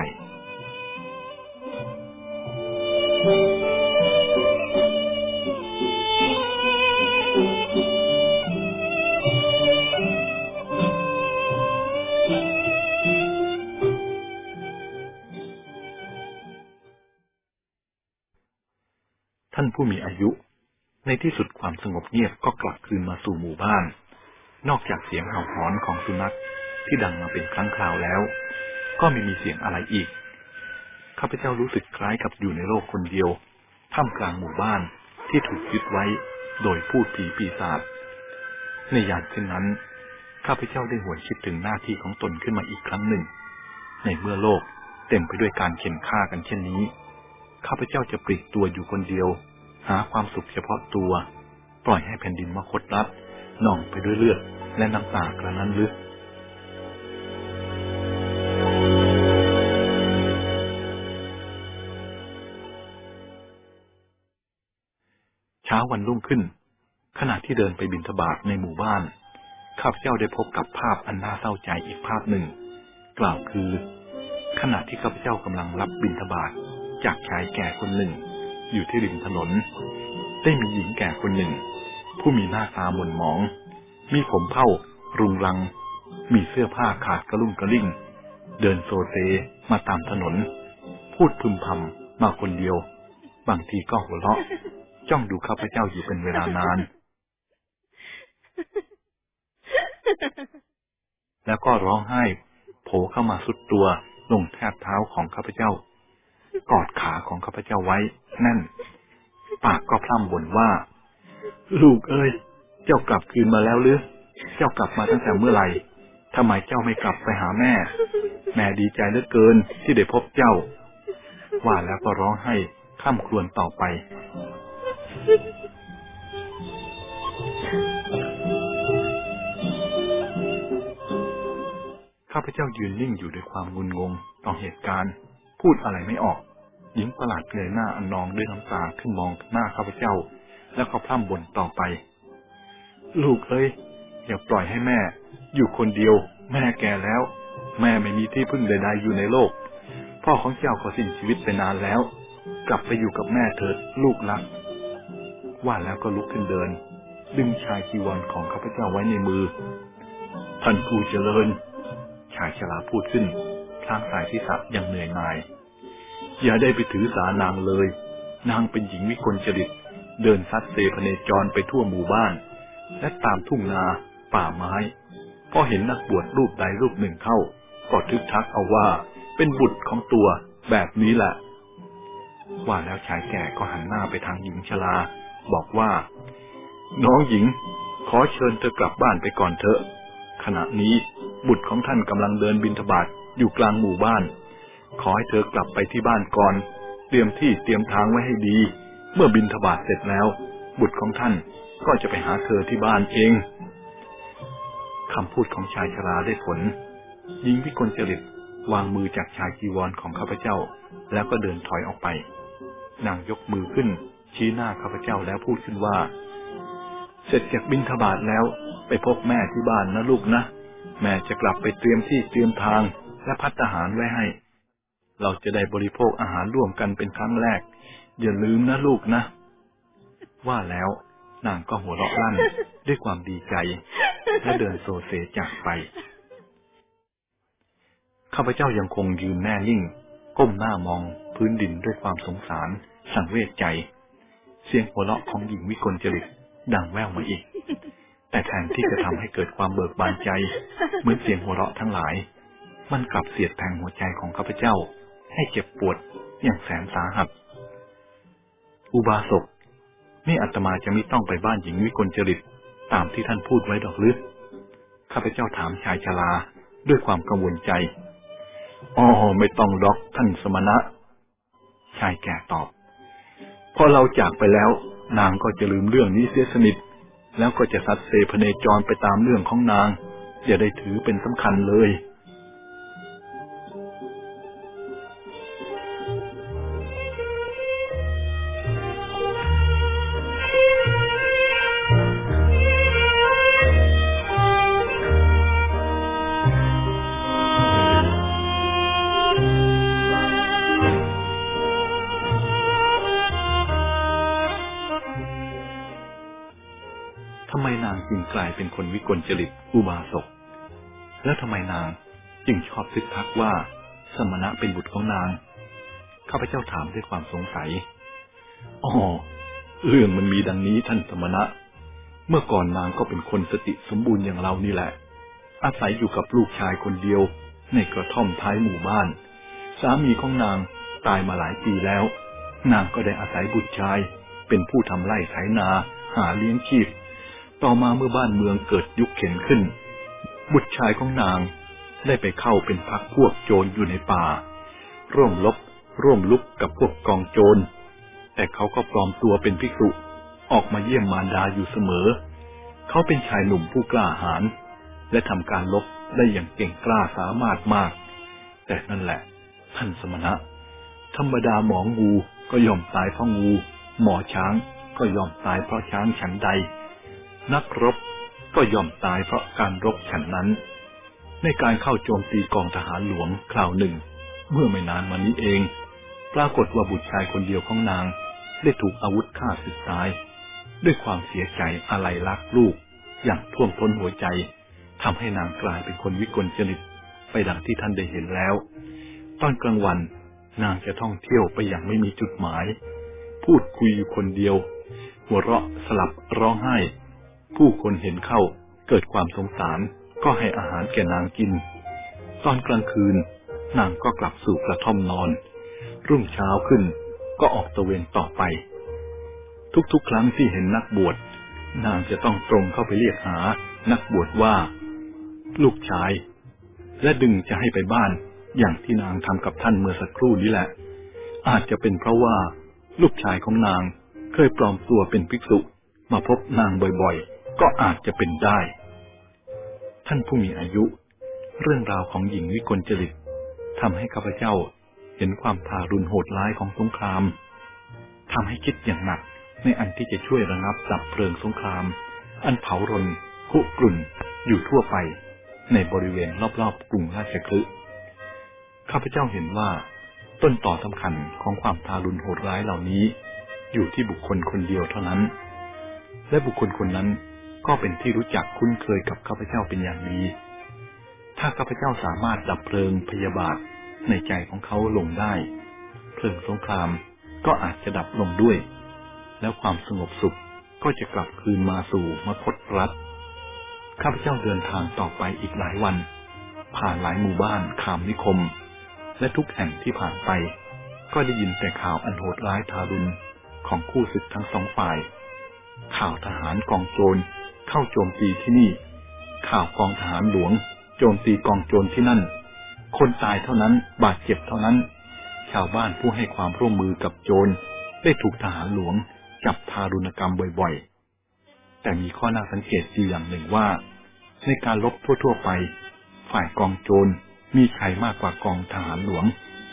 ท่านผู้มีอายุในที่สุดความสงบเงียบก็กลับคืนมาสู่หมู่บ้านนอกจากเสียงเห่าหอนของสุนัขที่ดังมาเป็นครั้งคราวแล้วก็ไม่มีเสียงอะไรอีกข้าพเจ้ารู้สึกคล้ายกับอยู่ในโลกคนเดียวท่ามกลางหมู่บ้านที่ถูกยึดไว้โดยพูดผีปีศาจในยามเช่นนั้นข้าพเจ้าได้หวนคิดถึงหน้าที่ของตนขึ้นมาอีกครั้งหนึ่งในเมื่อโลกเต็มไปด้วยการเข็นฆ่ากันเช่นนี้ข้าพเจ้าจะปลีกตัวอยู่คนเดียวหาความสุขเฉพาะตัวปล่อยให้แผ่นดินมคธรัฐนองไปด้วยเลือดและน้ำตากระนั้นหรือเช้าวันรุ่งขึ้นขณะที่เดินไปบิณฑบาตในหมู่บ้านข้าพเจ้าได้พบกับภาพอันน่าเศร้าใจอีกภาพหนึ่งกล่าวคือขณะที่ข้าพเจ้ากำลังรับบิณฑบาตจากชายแก่คนหนึ่งอยู่ที่ริมถนนได้มีหญิงแก่คนหนึ่งผู้มีหน้าตาหม่นหมองมีผมเผ้ารุงรังมีเสื้อผ้าขาดกระลุ่มกระลิ่งเดินโซเซมาตามถนนพูดพึมพำมาคนเดียวบางทีก็หัวเราะจ้องดูข้าพเจ้าอยู่เป็นเวลานานแล้วก็ร้องไห้โผล่เข้ามาสุดตัวลงแทบเท้าของข้าพเจ้ากอดขาของข้าพเจ้าไว้แน่นปากก็พร่ำบ่นว่าลูกเอ้ยเจ้ากลับคืนมาแล้วหรือเจ้ากลับมาตั้งแต่เมื่อไหร่ทำไมเจ้าไม่กลับไปหาแม่แม่ดีใจเหลือเกินที่ได้พบเจ้าว่าแล้วก็ร้องไห้คร่ำครวญต่อไปข้าพเจ้ายืนนิ่งอยู่ด้วยความงุนงงต่อเหตุการณ์พูดอะไรไม่ออกหญิงประหลาดเงยหน้าอันนองด้วยน้ำตาขึ้นมองหน้าข้าพเจ้าแล้วก็พร่ำบ่นต่อไปลูกเอ้ยอย่าปล่อยให้แม่อยู่คนเดียวแม่แก่แล้วแม่ไม่มีที่พึ่งใดๆอยู่ในโลกพ่อของเจ้าก็สิ้นชีวิตไปนานแล้วกลับไปอยู่กับแม่เถิดลูกรักว่าแล้วก็ลุกขึ้นเดินดึงชายจีวรของข้าพเจ้าไว้ในมือท่านผู้เจริญชายชราพูดขึ้นพลางสายศีรษะอย่างเหนื่อยหน่ายอย่าได้ไปถือสานางเลยนางเป็นหญิงวิกลจริตเดินซัดเซพเนจรไปทั่วหมู่บ้านและตามทุ่งนาป่าไม้พอเห็นนักบวชรูปใดรูปหนึ่งเข้าก็ทึกทักเอาว่าเป็นบุตรของตัวแบบนี้แหละว่าแล้วชายแก่ก็หันหน้าไปทางหญิงชราบอกว่าน้องหญิงขอเชิญเธอกลับบ้านไปก่อนเถอะขณะนี้บุตรของท่านกำลังเดินบิณฑบาตอยู่กลางหมู่บ้านขอให้เธอกลับไปที่บ้านก่อนเตรียมที่เตรียมทางไว้ให้ดีเมื่อบิณฑบาตเสร็จแล้วบุตรของท่านก็จะไปหาเธอที่บ้านเองคำพูดของชายชราได้ผลหญิงวิกลจริตวางมือจากชายจีวรของข้าพเจ้าแล้วก็เดินถอยออกไปนางยกมือขึ้นชี้หน้าข้าพเจ้าแล้วพูดขึ้นว่าเสร็จจากบิณฑบาตแล้วไปพบแม่ที่บ้านนะลูกนะแม่จะกลับไปเตรียมที่เตรียมทางและภัตตาหารไว้ให้เราจะได้บริโภคอาหารร่วมกันเป็นครั้งแรกอย่าลืมนะลูกนะว่าแล้วนางก็หัวเราะลั่นด้วยความดีใจและเดินโซเซจากไปข้าพเจ้ายังคงยืนแน่นิ่งก้มหน้ามองพื้นดินด้วยความสงสารสังเวชใจเสียงหัวเราะของหญิงวิกลจริตดังแว่วมาอีกแต่แทนที่จะทำให้เกิดความเบิกบานใจเหมือนเสียงหัวเราะทั้งหลายมันกลับเสียดแทงหัวใจของข้าพเจ้าให้เจ็บปวดอย่างแสนสาหัสอุบาสกนี่อาตมาจะไม่ต้องไปบ้านหญิงวิกลจริตตามที่ท่านพูดไว้ดอกหรือข้าพเจ้าถามชายชราด้วยความกังวลใจอ๋อไม่ต้องดอกท่านสมณะชายแก่ตอบพอเราจากไปแล้วนางก็จะลืมเรื่องนี้เสียสนิทแล้วก็จะซัดเซพเนจรไปตามเรื่องของนางอย่าได้ถือเป็นสำคัญเลยทำไมนางจึงกลายเป็นคนวิกลจริตอุบาสกและทำไมนางจึงชอบทึกทักว่าสมณะเป็นบุตรของนางข้าพเจ้าถามด้วยความสงสัยอ๋อเรื่องมันมีดังนี้ท่านสมณะเมื่อก่อนนางก็เป็นคนสติสมบูรณ์อย่างเรานี่แหละอาศัยอยู่กับลูกชายคนเดียวในกระท่อมท้ายหมู่บ้านสามีของนางตายมาหลายปีแล้วนางก็ได้อาศัยบุตรชายเป็นผู้ทำไร่ไถนาหาเลี้ยงชีพต่อมาเมื่อบ้านเมืองเกิดยุคเข็นขึ้นบุตรชายของนางได้ไปเข้าเป็นพรรคพวกโจรอยู่ในป่าร่วมรบร่วมลุกกับพวกกองโจรแต่เขาก็ปลอมตัวเป็นภิกษุออกมาเยี่ยมมารดาอยู่เสมอเขาเป็นชายหนุ่มผู้กล้าหาญและทำการรบได้อย่างเก่งกล้าสามารถมากแต่นั่นแหละท่านสมณะธรรมดาหมองูก็ย่อมตายเพราะงูหมอช้างก็ย่อมตายเพราะช้างฉันใดนักรบก็ย่อมตายเพราะการรบฉันนั้นในการเข้าโจมตีกองทหารหลวงคราวหนึ่งเมื่อไม่นานมานี้เองปรากฏว่าบุตรชายคนเดียวของนางได้ถูกอาวุธฆ่าสึกตายด้วยความเสียใจอาลัยรักลูกอย่างท่วมท้นหัวใจทำให้นางกลายเป็นคนวิกลจริตไปดังที่ท่านได้เห็นแล้วตอนกลางวันนางจะท่องเที่ยวไปอย่างไม่มีจุดหมายพูดคุยอยู่คนเดียวหัวเราะสลับร้องไห้ผู้คนเห็นเข้าเกิดความสงสารก็ให้อาหารแก่นางกินตอนกลางคืนนางก็กลับสู่กระท่อมนอนรุ่งเช้าขึ้นก็ออกตระเวนต่อไปทุกๆครั้งที่เห็นนักบวชนางจะต้องตรงเข้าไปเรียกหานักบวชว่าลูกชายและดึงจะให้ไปบ้านอย่างที่นางทำกับท่านเมื่อสักครู่นี้แหละอาจจะเป็นเพราะว่าลูกชายของนางเคยปลอมตัวเป็นภิกษุมาพบนางบ่อยๆก็อาจจะเป็นได้ท่านผู้มีอายุเรื่องราวของหญิงวิกลจริตทำให้ข้าพเจ้าเห็นความทารุณโหดร้ายของสงครามทำให้คิดอย่างหนักในอันที่จะช่วยระงับดับเพลิงสงครามอันเผารนคุกรุ่นอยู่ทั่วไปในบริเวณรอบๆกรุงราชคฤห์ข้าพเจ้าเห็นว่าต้นต่อสำคัญของความทารุณโหดร้ายเหล่านี้อยู่ที่บุคคลคนเดียวเท่านั้นและบุคคลคนนั้นก็เป็นที่รู้จักคุ้นเคยกับข้าพเจ้าเป็นอย่างดีถ้าข้าพเจ้าสามารถดับเพลิงพยาบาทในใจของเขาลงได้เพลิงสงครามก็อาจจะดับลงด้วยแล้วความสงบสุขก็จะกลับคืนมาสู่มคธรัฐข้าพเจ้าเดินทางต่อไปอีกหลายวันผ่านหลายหมู่บ้านคามนิคมและทุกแห่งที่ผ่านไปก็ได้ยินแต่ข่าวอันโหดร้ายทารุณของคู่ศึกทั้งสองฝ่ายข่าวทหารกองโจรเข้าโจมตีที่นี่ข่าวกองทหารหลวงโจมตีกองโจรที่นั่นคนตายเท่านั้นบาดเจ็บเท่านั้นชาวบ้านผู้ให้ความร่วมมือกับโจรได้ถูกทหารหลวงจับทารุณกรรมบ่อยๆแต่มีข้อน่าสังเกตอยู่อย่างหนึ่งว่าในการรบทั่วๆไปฝ่ายกองโจรมีชัยมากกว่ากองทหารหลวง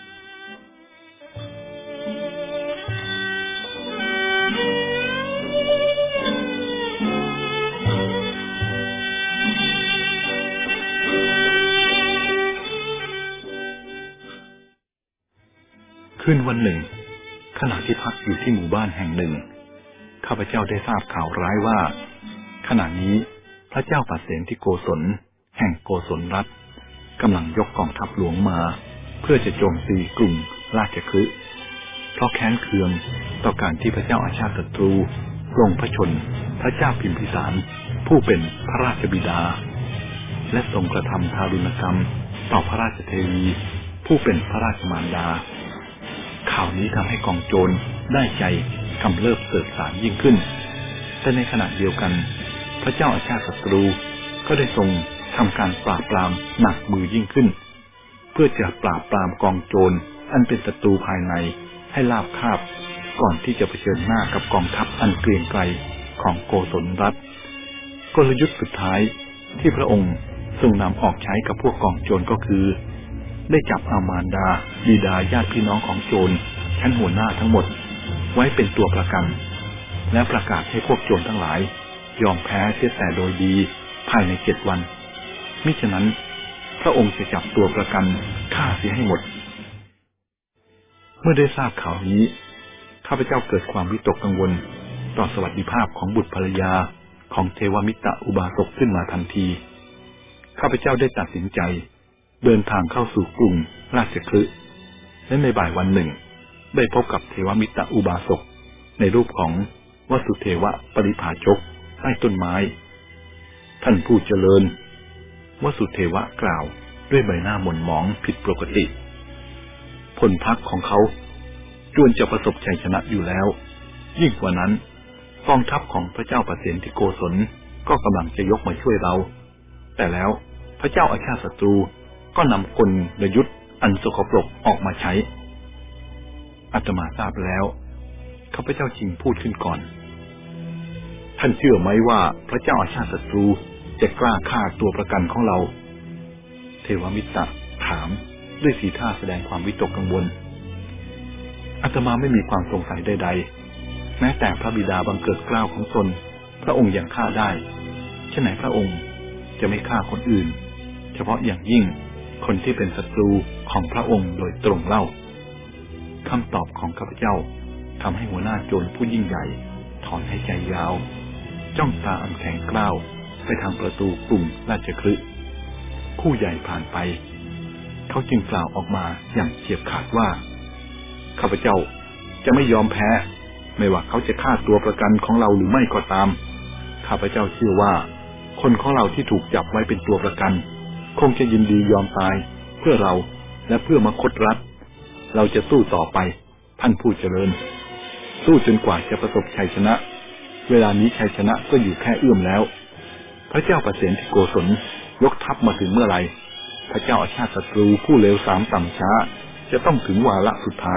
คืนวันหนึ่งขณะที่พักอยู่ที่หมู่บ้านแห่งหนึ่งข้าพเจ้าได้ทราบข่าวร้ายว่าขณะนี้พระเจ้าปัสเสนที่โกศลแห่งโกศลรัฐกำลังยกกองทัพหลวงมาเพื่อจะโจมตีกรุงราชคฤห์เพราะแค้นเคืองต่อการที่พระเจ้าอาชาติศัตรูทรงพระชนพระเจ้าพิมพิสารผู้เป็นพระราชบิดาและทรงกระทำทารุณกรรมต่อพระราชเทวีผู้เป็นพระราชมารดาข่าวนี้ทำให้กองโจรได้ใจกำเริบเสบสารยิ่งขึ้นแต่ในขณะเดียวกันพระเจ้าอาชาติศัตรูก็ได้ทรงทำการปราบปรามหนักมือยิ่งขึ้นเพื่อจะปราบปรามกองโจรอันเป็นศัตรูภายในให้ราบคาบก่อนที่จะเผชิญหน้ากับกองทัพอันเกรียงไกรของโกศลรัฐกลยุทธ์สุดท้ายที่พระองค์ทรงนำออกใช้กับพวกกองโจรก็คือได้จับอามารดาบิดาญาติพี่น้องของโจรชั้นหัวหน้าทั้งหมดไว้เป็นตัวประกันและประกาศให้พวกโจรทั้งหลายยอมแพ้เสียแต่โดยดีภายในเจ็ดวันมิฉะนั้นพระองค์จะจับตัวประกันฆ่าเสียให้หมดเมื่อได้ทราบข่าวนี้ข้าพเจ้าเกิดความวิตกกังวลต่อสวัสดิภาพของบุตรภรรยาของเทวมิตรอุบาสกขึ้นมาทันทีข้าพเจ้าได้ตัดสินใจเดินทางเข้าสู่กรุงราชคฤห์และในบ่ายวันหนึ่งได้พบกับเทวมิตรอุบาสกในรูปของวสุเทวปริภาชกใต้ต้นไม้ท่านผู้เจริญวสุเทวะกล่าวด้วยใบหน้าหม่นหมองผิดปกติพลพรรคของเขาจวนจะประสบชัยชนะอยู่แล้วยิ่งกว่านั้นกองทัพของพระเจ้าปัสเสนที่โกศลก็กำลังจะยกมาช่วยเราแต่แล้วพระเจ้าอาชาติศัตรูก็นำกลยุทธ์อันสกปรกออกมาใช้อาตมาทราบแล้วข้าพเจ้าจึงพูดขึ้นก่อนท่านเชื่อไหมว่าพระเจ้าอาชาติศัตรูจะกล้าฆ่าตัวประกันของเราเทวมิตรถามด้วยสีท่าแสดงความวิตกกังวลอาตมาไม่มีความสงสัยใดๆแม้แต่พระบิดาบังเกิดเกล้าของตนพระองค์ยังฆ่าได้ฉะไหนพระองค์จะไม่ฆ่าคนอื่นเฉพาะอย่างยิ่งคนที่เป็นศัตรูของพระองค์โดยตรงเล่าคำตอบของข้าพเจ้าทำให้หัวหน้าโจรผู้ยิ่งใหญ่ถอนหายใจยาวจ้องตาอันแข็งกร้าวไปทางประตูกรุงราชคฤห์ผู้ใหญ่ผ่านไปเขาจึงกล่าวออกมาอย่างเฉียบขาดว่าข้าพเจ้าจะไม่ยอมแพ้ไม่ว่าเขาจะฆ่าตัวประกันของเราหรือไม่ก็ตามข้าพเจ้าเชื่อว่าคนของเราที่ถูกจับไว้เป็นตัวประกันคงจะยินดียอมตายเพื่อเราและเพื่อมคธรัฐเราจะสู้ต่อไปท่านผู้เจริญสู้จนกว่าจะประสบชัยชนะเวลานี้ชัยชนะก็อยู่แค่เอื้อมแล้วพระเจ้าประเสนที่โกศลยกทัพมาถึงเมื่อไหร่พระเจ้าอาชาติศัตรูผู้เลวทรามต่ำช้าจะต้องถึงวาระสุดท้าย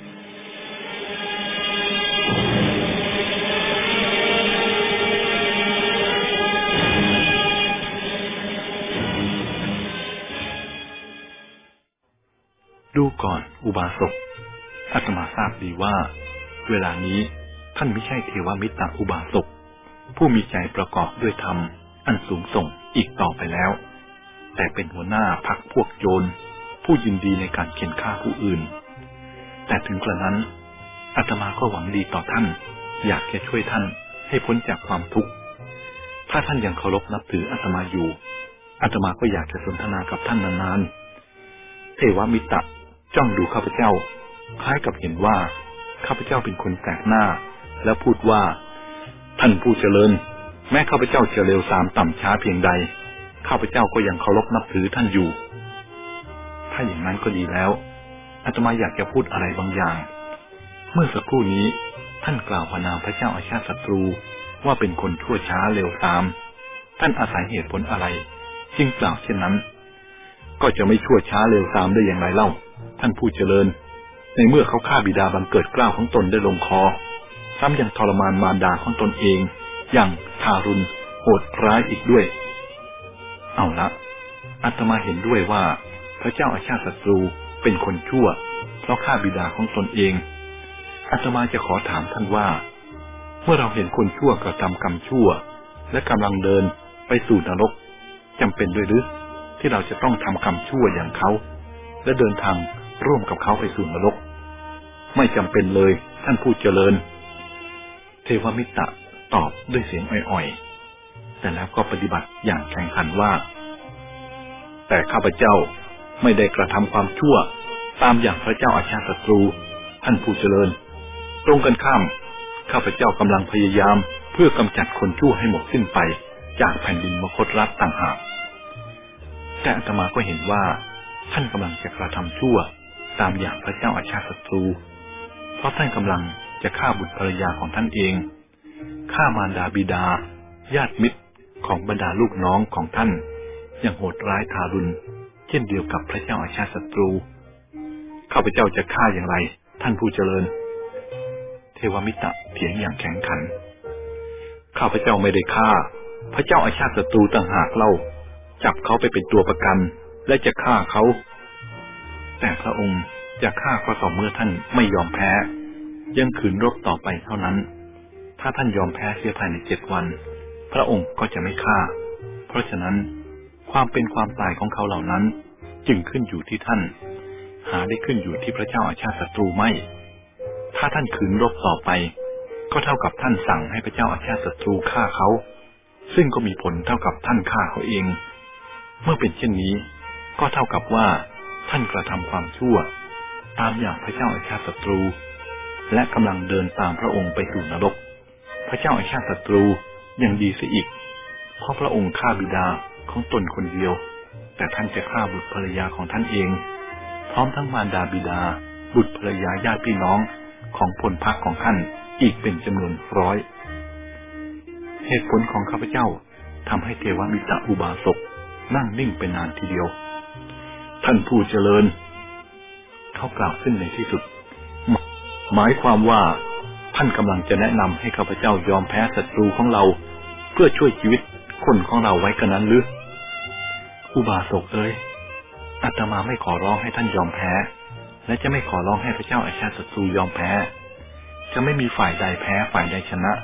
ดูก่อนอุบาสกอาตมาทราบดีว่าเวลานี้ท่านไม่ใช่เทวมิตรอุบาสกผู้มีใจประกอบด้วยธรรมอันสูงส่งอีกต่อไปแล้วแต่เป็นหัวหน้าพรรคพวกโจรผู้ยินดีในการเข็นฆ่าผู้อื่นแต่ถึงกระนั้นอาตมาก็หวังดีต่อท่านอยากจะช่วยท่านให้พ้นจากความทุกข์ถ้าท่านยังเคารพนับถืออาตมาอยู่อาตมาก็อยากจะสนทนากับท่านนานๆเทวมิตรจ้องดูข้าพเจ้าคล้ายกับเห็นว่าข้าพเจ้าเป็นคนแปลกหน้าแล้วพูดว่าท่านผู้เจริญแม้ข้าพเจ้าจะเลวทรามต่ำช้าเพียงใดข้าพเจ้าก็ยังเคารพนับถือท่านอยู่ถ้าอย่างนั้นก็ดีแล้วอาตมาอยากจะพูดอะไรบางอย่างเมื่อสักครู่นี้ท่านกล่าวพนามพระเจ้าอาชาติศัตรูว่าเป็นคนชั่วช้าเลวทรามท่านอาศัยเหตุผลอะไรจึงกล่าวเช่นนั้นก็จะไม่ชั่วช้าเลวทรามได้อย่างไรเล่าท่านผู้เจริญในเมื่อเขาฆ่าบิดาบังเกิดเกล้าของตนได้ลงคอซ้ำยังทรมานมารดาของตนเองอย่างทารุณโหดร้ายอีกด้วยเอาละอาตมาเห็นด้วยว่าพระเจ้าอาชาติศัตรูเป็นคนชั่วเพราะฆ่าบิดาของตนเองอาตมาจะขอถามท่านว่าเมื่อเราเห็นคนชั่วกระทำกรรมชั่วและกำลังเดินไปสู่นรกจำเป็นด้วยหรือที่เราจะต้องทำกรรมชั่วอย่างเขาและเดินทางร่วมกับเขาไปสู่นรกไม่จำเป็นเลยท่านผู้เจริญเทวมิตรตอบด้วยเสียงอ่อยๆแต่แล้วก็ปฏิบัติอย่างแข็งขันว่าแต่ข้าพเจ้าไม่ได้กระทำความชั่วตามอย่างพระเจ้าอาชาติศัตรูท่านผู้เจริญตรงกันข้ามข้าพเจ้ากำลังพยายามเพื่อกำจัดคนชั่วให้หมดสิ้นไปจากแผ่นดินมคธรัฐต่างหากแต่อาตมาก็เห็นว่าท่านกำลังจะกระทำชั่วตามอย่างพระเจ้าอาชาติศัตรูเพราะท่านกำลังจะฆ่าบุตรภรรยาของท่านเองฆ่ามารดาบิดาญาติมิตรของบรรดาลูกน้องของท่านอย่างโหดร้ายทารุณเช่นเดียวกับพระเจ้าอาชาติศัตรูข้าพเจ้าจะฆ่าอย่างไรท่านผู้เจริญเทวมิตรเถียงอย่างแข็งขันข้าพเจ้าไม่ได้ฆ่าพระเจ้าอาชาติศัตรูต่างหากเล่าจับเขาไปเป็นตัวประกันและจะฆ่าเขาแต่พระองค์จะฆ่าก็ต่อเมื่อท่านไม่ยอมแพ้ยังขืนรบต่อไปเท่านั้นถ้าท่านยอมแพ้เสียภายในเจ็ดวันพระองค์ก็จะไม่ฆ่าเพราะฉะนั้นความเป็นความตายของเขาเหล่านั้นจึงขึ้นอยู่ที่ท่านหาได้ขึ้นอยู่ที่พระเจ้าอาชาติศัตรูไม่ถ้าท่านขืนรบต่อไปก็เท่ากับท่านสั่งให้พระเจ้าอาชาติศัตรูฆ่าเขาซึ่งก็มีผลเท่ากับท่านฆ่าเขาเองเมื่อเป็นเช่นนี้ก็เท่ากับว่าท่านกระทำความชั่วตามอย่างพระเจ้าอาชาติศัตรูและกำลังเดินตามพระองค์ไปสู่นรกพระเจ้าอาชาติศัตรูยังดีเสียอีกเพราะพระองค์ฆ่าบิดาของตนคนเดียวแต่ท่านจะฆ่าบุตรภรรยาของท่านเองพร้อมทั้งมารดาบิดาบุตรภรรยาญาติพี่น้องของพลพรรคของท่านอีกเป็นจำนวนร้อยเหตุผลของข้าพเจ้าทำให้เทวมิตรอุบาสกนั่งนิ่งเป็นนานทีเดียวท่านผู้เจริญเขากล่าวขึ้นในที่สุดหมายความว่าท่านกำลังจะแนะนำให้ข้าพเจ้ายอมแพ้ศัตรูของเราเพื่อช่วยชีวิตคนของเราไว้กันนั้นหรืออุบาสกเอ๋ยอาตมาไม่ขอร้องให้ท่านยอมแพ้และจะไม่ขอร้องให้พระเจ้าอาชาติศัตรูยอมแพ้จะไม่มีฝ่ายใดแพ้ฝ่ายใดชนะ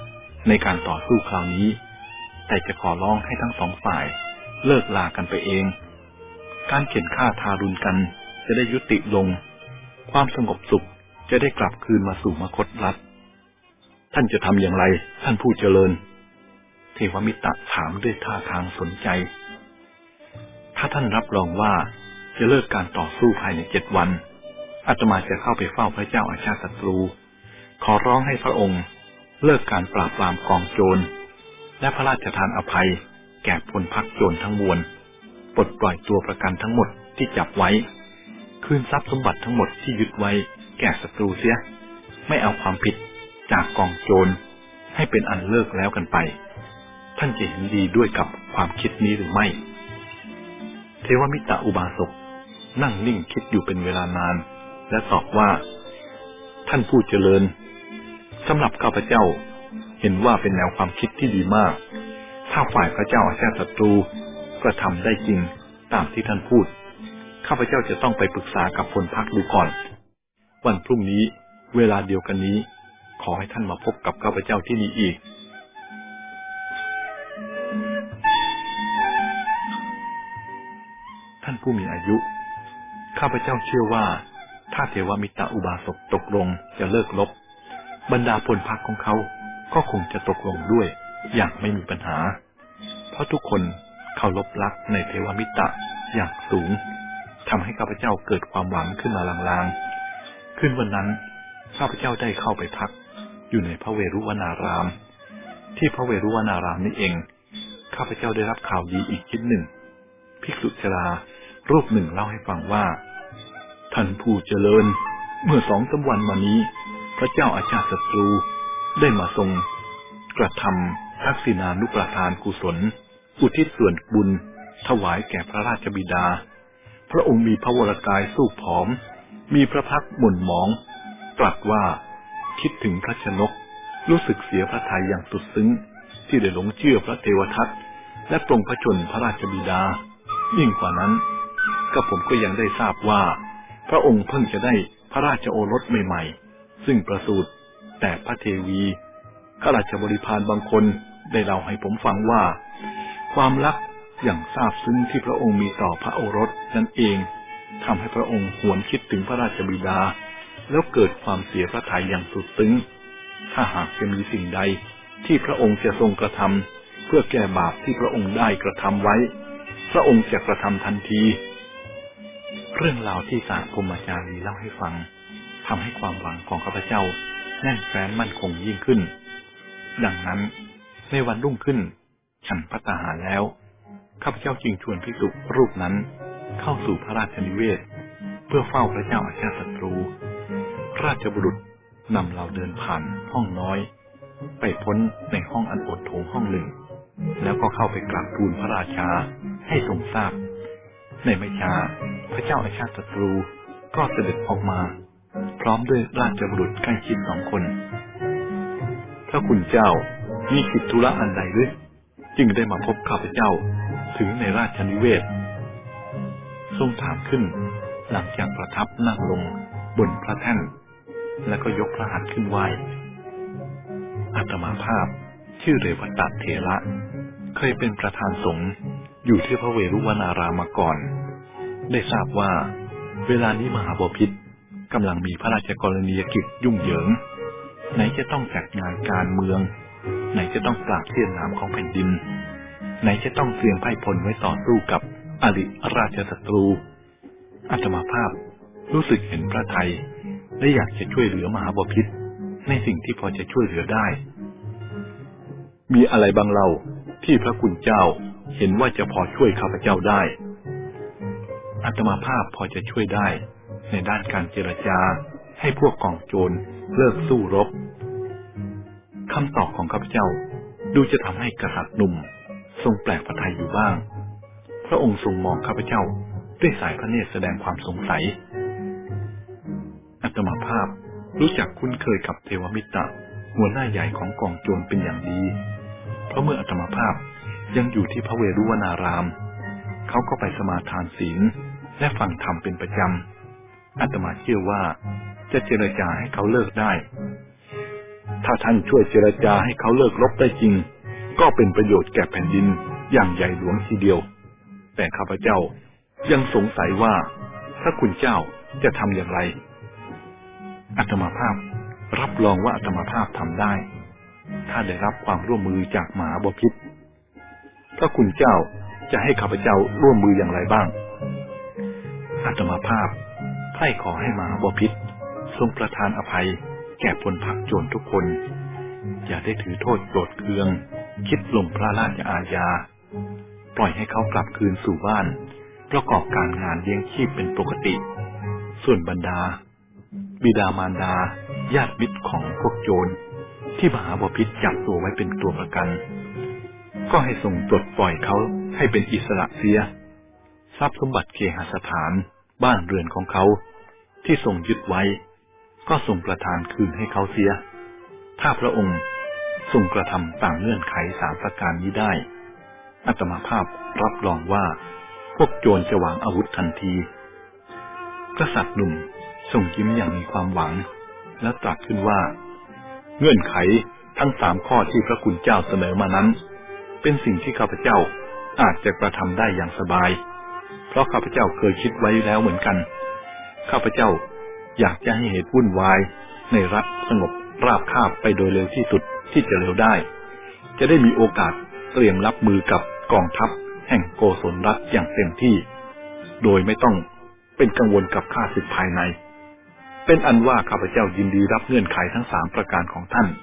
ในการต่อสู้คราวนี้แต่จะขอร้องให้ทั้งสองฝ่ายเลิกลากันไปเองการเข็นฆ่าทารุณกันจะได้ยุติลงความสงบสุขจะได้กลับคืนมาสู่มคธรัฐท่านจะทำอย่างไรท่านผู้เจริญเทวมิตรถามด้วยท่าทางสนใจถ้าท่านรับรองว่าจะเลิกการต่อสู้ภายในเจ็ดวันอาตมาจะเข้าไปเฝ้าพระเจ้าอาชาติศัตรูขอร้องให้พระองค์เลิกการปราบปรามกองโจรและพระราชทานอภัยแก่พลพรรคโจรทั้งมวลปลดปล่อยตัวประกันทั้งหมดที่จับไว้คืนทรัพย์สมบัติทั้งหมดที่ยึดไว้แก่ศัตรูเสียไม่เอาความผิดจากกองโจรให้เป็นอันเลิกแล้วกันไปท่านจะเห็นดีด้วยกับความคิดนี้หรือไม่เทวมิตรอุบาสกนั่งนิ่งคิดอยู่เป็นเวลานานและตอบว่าท่านผู้เจริญสำหรับข้าพเจ้าเห็นว่าเป็นแนวความคิดที่ดีมากถ้าฝ่ายพระเจ้าอาชาติศัตรูกระทำได้จริงตามที่ท่านพูดข้าพเจ้าจะต้องไปปรึกษากับพลพรรคดูก่อนวันพรุ่งนี้เวลาเดียวกันนี้ขอให้ท่านมาพบกับข้าพเจ้าที่นี่อีกท่านผู้มีอายุข้าพเจ้าเชื่อว่าถ้าเทวมิตรอุบาสกตกลงจะเลิกรบบรรดาพลพรรคของเขาก็คงจะตกลงด้วยอย่างไม่มีปัญหาเพราะทุกคนเคารพรักในเทวมิตรอย่างสูงทำให้ข้าพเจ้าเกิดความหวังขึ้นมาลางๆคืนวันนั้นข้าพเจ้าได้เข้าไปพักอยู่ในพระเวรุวนารามที่พระเวรุวนารามนี้เองข้าพเจ้าได้รับข่าวดีอีกชิ้นหนึ่งภิกษุชรารูปหนึ่งเล่าให้ฟังว่าท่านผู้เจริญเมื่อสองสามวันมานี้พระเจ้าอาชาติศัตรูได้มาทรงกระทำทักษิณานุประทานกุศลอุทิศส่วนบุญถวายแก่พระราชบิดาพระองค์มีพระวรกายสู้ผอมมีพระพักตร์หม่นหมองตรัสว่าคิดถึงพระชนกรู้สึกเสียพระทัยอย่างสุดซึ้งที่ได้หลงเชื่อพระเทวทัตและปรงพระชนพระราชบิดายิ่งกว่านั้นก็ผมก็ยังได้ทราบว่าพระองค์เพิ่งจะได้พระราชโอรสใหม่ๆซึ่งประสูติแต่พระเทวีข้าราชบริพารบางคนได้เล่าให้ผมฟังว่าความรักอย่างซาบซึ้งที่พระองค์มีต่อพระโอรสนั่นเองทำให้พระองค์หวนคิดถึงพระราชบิดาแล้วเกิดความเสียพระทัยอย่างสุดซึ้งถ้าหากจะมีสิ่งใดที่พระองค์จะทรงกระทำเพื่อแก้บาปที่พระองค์ได้กระทำไว้พระองค์จะกระทำทันทีเรื่องราวที่สาพรหมจารีเล่าให้ฟังทำให้ความหวังของข้าพเจ้าแน่นแฟ้นมั่นคงยิ่งขึ้นดังนั้นในวันรุ่งขึ้นฉันภัตตาหารแล้วข้าพเจ้าจึงชวนภิกษุรูปนั้นเข้าสู่พระราชนิเวศเพื่อเฝ้าพระเจ้าอาชาติศัตรูราชบุรุษนำเราเดินผ่านห้องน้อยไปพ้นในห้องอันโอโถงห้องหนึ่งแล้วก็เข้าไปกราบทูลพระราชาให้ทรงทราบในไม่ช้าพระเจ้าอาชาติศัตรูก็เสด็จออกมาพร้อมด้วยราชบุรุษใกล้ชิดสองคนพระคุณเจ้ามีกิจธุระอันใดหรือจึงได้มาพบข้าพเจ้าถึงในราชนิเวศทรงถามขึ้นหลังจากประทับนั่งลงบนพระแท่นแล้วก็ยกพระหัตถ์ขึ้นไหว้อาตมาภาพชื่อเรวัตเถระเคยเป็นประธานสงฆ์อยู่ที่พระเวรุวนารามมาก่อนได้ทราบว่าเวลานี้มหาบพิตรกำลังมีพระราชกรณียกิจยุ่งเหยิงไหนจะต้องจัดงานการเมืองไหนจะต้องปราบเสี้ยนน้ำของแผ่นดินไหนจะต้องเตรียมไพ่พลไว้ต่อสู้กับอริราชศัตรูอาตมาภาพรู้สึกเห็นพระทัยและอยากจะช่วยเหลือมหาบพิตรในสิ่งที่พอจะช่วยเหลือได้มีอะไรบางเล่าที่พระคุณเจ้าเห็นว่าจะพอช่วยข้าพเจ้าได้อาตมาภาพพอจะช่วยได้ในด้านการเจรจาให้พวกกองโจรเลิกสู้รบคำตอบของข้าพเจ้าดูจะทำให้กษัตริย์หนุ่มทรงแปลกพระทัยอยู่บ้างพระองค์ทรงมองข้าพเจ้าด้วยสายพระเนตรแสดงความสงสัยอาตมาภาพรู้จักคุ้นเคยกับเทวมิตรหัวหน้าใหญ่ของกองโจรเป็นอย่างดีเพราะเมื่ออาตมาภาพยังอยู่ที่พระเวรุวนารามเขาก็ไปสมาทานศีลและฟังธรรมเป็นประจำอาตมาเชื่อว่าจะเจรจาให้เขาเลิกได้ถ้าท่านช่วยเจรจาให้เขาเลิกรบได้จริงก็เป็นประโยชน์แก่แผ่นดินอย่างใหญ่หลวงทีเดียวแต่ข้าพเจ้ายังสงสัยว่าพระคุณเจ้าจะทำอย่างไรอาตมาภาพรับรองว่าอาตมาภาพทำได้ถ้าได้รับความร่วมมือจากมหาบพิตรพระคุณเจ้าจะให้ข้าพเจ้าร่วมมืออย่างไรบ้างอาตมาภาพใคร่ขอให้มหาบพิตรทรงประทานอภัยแก่พลพรรคโจรทุกคนอย่าได้ถือโทษโกรธเคืองคิดลงพระราชอาญาปล่อยให้เขากลับคืนสู่บ้านประกอบการงานเลี้ยงชีพเป็นปกติส่วนบรรดาบิดามารดาญาติมิตรของพวกโจรที่มหาบพิตรจับตัวไว้เป็นตัวประกันก็ให้ส่งปลดปล่อยเขาให้เป็นอิสระเสียทรัพย์สมบัติเคหสถานบ้านเรือนของเขาที่ทรงยึดไว้ก็ส่งประทานคืนให้เขาเสียถ้าพระองค์ทรงกระทำตามเงื่อนไขสามประการนี้ได้อาตมาภาพรับรองว่าพวกโจรจะวางอาวุธทันทีกษัตริย์หนุ่มทรงยิ้มอย่างมีความหวังแล้วตรัสขึ้นว่าเงื่อนไขทั้งสามข้อที่พระคุณเจ้าเสนอมานั้นเป็นสิ่งที่ข้าพเจ้าอาจจะกระทำได้อย่างสบายเพราะข้าพเจ้าเคยคิดไว้แล้วเหมือนกันข้าพเจ้าอยากจะให้เหตุวุ่นวายในรัฐสงบราบคาบไปโดยเร็วที่สุดที่จะเร็วได้จะได้มีโอกาสเตรียมรับมือกับกองทัพแห่งโกศลรัฐอย่างเต็มที่โดยไม่ต้องเป็นกังวลกับข้าศึกภายในเป็นอันว่าข้าพเจ้ายินดีรับเงื่อนไขทั้งสามประการของท่าน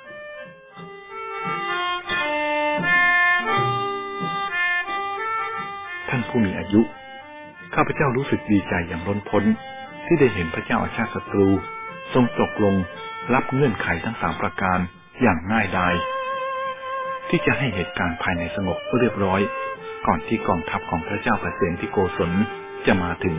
ท่านผู้มีอายุข้าพเจ้ารู้สึกดีใจอย่างล้นพ้นที่ได้เห็นพระเจ้าอาชาติศัตรูทรงตกลงรับเงื่อนไขทั้งสามประการอย่างง่ายดายที่จะให้เหตุการณ์ภายในสงบเรียบร้อยก่อนที่กองทัพของพระเจ้าประเสนที่โกศลจะมาถึง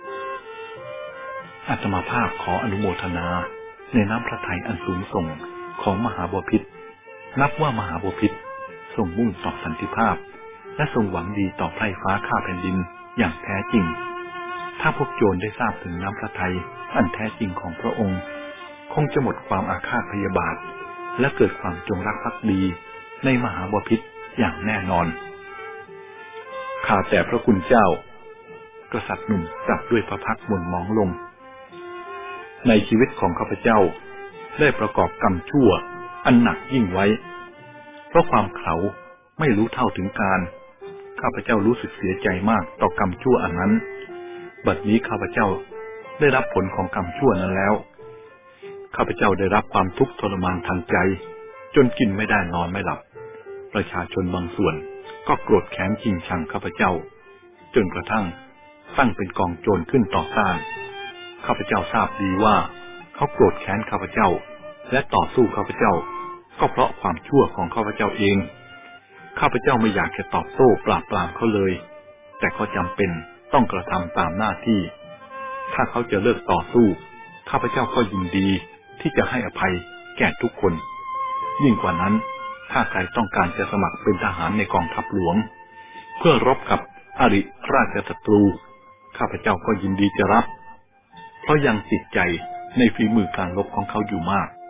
อาตมาภาพขออนุโมทนาในน้ำพระทัยอันสูงส่งของมหาบพิตรนับว่ามหาบพิตรทรงมุ่งต่อสันติภาพและทรงหวังดีต่อไพร่ฟ้าข้าแผ่นดินอย่างแท้จริงถ้าพวกโจรได้ทราบถึงน้ำพระทัยอันแท้จริงของพระองค์คงจะหมดความอาฆาตพยาบาทและเกิดความจงรักภักดีในมหาบพิตรอย่างแน่นอนข้าแต่พระคุณเจ้ากษัตริย์หนุ่มตรัสด้วยพระพักตร์หม่นหมองลงในชีวิตของข้าพเจ้าได้ประกอบกรรมชั่วอันหนักยิ่งไว้เพราะความเขลาไม่รู้เท่าถึงการข้าพเจ้ารู้สึกเสียใจมากต่อกรรมชั่วอันนั้นบัดนี้ข้าพเจ้าได้รับผลของกรรมชั่วนั้นแล้วข้าพเจ้าได้รับความทุกข์ทรมานทางใจจนกินไม่ได้นอนไม่หลับประชาชนบางส่วนก็โกรธแค้นชิงชังข้าพเจ้าจนกระทั่งตั้งเป็นกองโจรขึ้นต่อต้านข้าพเจ้าทราบดีว่าเขาโกรธแค้นข้าพเจ้าและต่อสู้ข้าพเจ้าก็เพราะความชั่วของข้าพเจ้าเองข้าพเจ้าไม่อยากจะตอบโต้ปราบปรามเขาเลยแต่เขาจำเป็นต้องกระทำตามหน้าที่ถ้าเขาจะเลิกต่อสู้ข้าพเจ้าก็ยินดีที่จะให้อภัยแก่ทุกคนยิ่งกว่านั้นถ้าใครต้องการจะสมัครเป็นทหารในกองทัพหลวงเพื่อรบกับอริราชศัตรูข้าพเจ้าก็ยินดีจะรับเพราะยังติดใจในฝีมือการรบของเขาอยู่มาก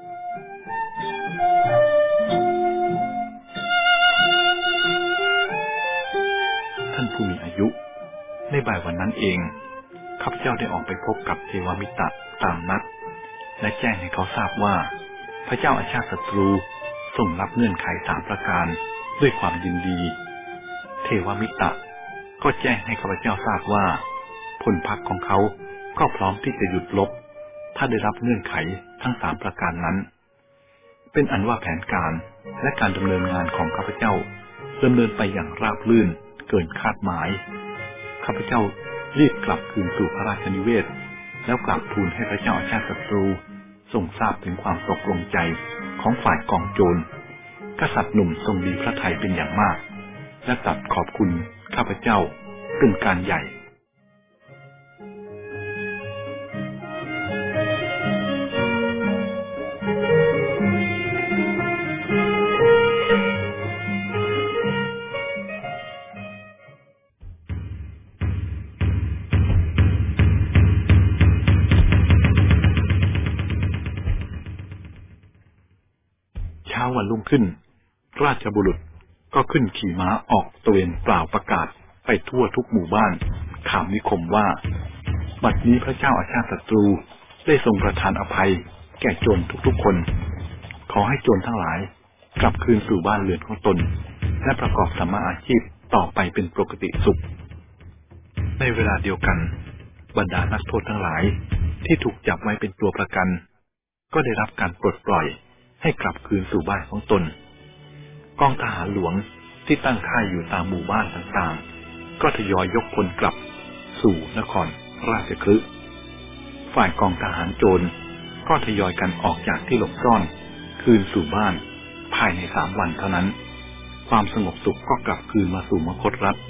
ท่านผู้มีอายุในบ่ายวันนั้นเองข้าพเจ้าได้ออกไปพบกับเทวมิตรตามนัดและแจ้งให้เขาทราบว่าพระเจ้าอาชาติศัตรูทรงรับเงื่อนไขสามประการด้วยความยินดีเทวมิตรก็แจ้งให้ข้าพเจ้าทราบว่าพลพรรคของเขาก็พร้อมที่จะหยุดรบถ้าได้รับเงื่อนไขทั้งสามประการนั้นเป็นอันว่าแผนการและการดำเนินงานของข้าพเจ้าดำเนินไปอย่างราบรื่นเกินคาดหมายข้าพเจ้ารีบกลับคืนสู่พระราชนิเวศแล้วกลับทูลให้พระเจ้าอาชาติศัตรูทรงทราบถึงความตกลงใจของฝ่ายกองโจรกษัตริย์หนุ่มทรงมีพระทัยเป็นอย่างมากและตรัสขอบคุณข้าพเจ้าเป็นการใหญ่วันรุ่งขึ้นราชบุรุษก็ขึ้นขี่ม้าออกตระเวนเปล่าประกาศไปทั่วทุกหมู่บ้านข่าวนิคมว่าบัดนี้พระเจ้าอาชาติศัตรูได้ทรงประทานอภัยแก่โจรทุกๆคนขอให้โจรทั้งหลายกลับคืนสู่บ้านเรือนของตนและประกอบสัมมาอาชีพต่อไปเป็นปกติสุขในเวลาเดียวกันบรรดานักโทษทั้งหลายที่ถูกจับไว้เป็นตัวประกันก็ได้รับการปลดปล่อยให้กลับคืนสู่บ้านของตนกองทหารหลวงที่ตั้งค่ายอยู่ตามหมู่บ้านต่างๆก็ทยอยยกพลกลับสู่นครราชคฤห์ฝ่ายกองทหารโจรก็ทยอยกันออกจากที่หลบซ่อนคืนสู่บ้านภายในสามวันเท่านั้นความสงบสุขก็กลับคืนมาสู่มคธรัฐ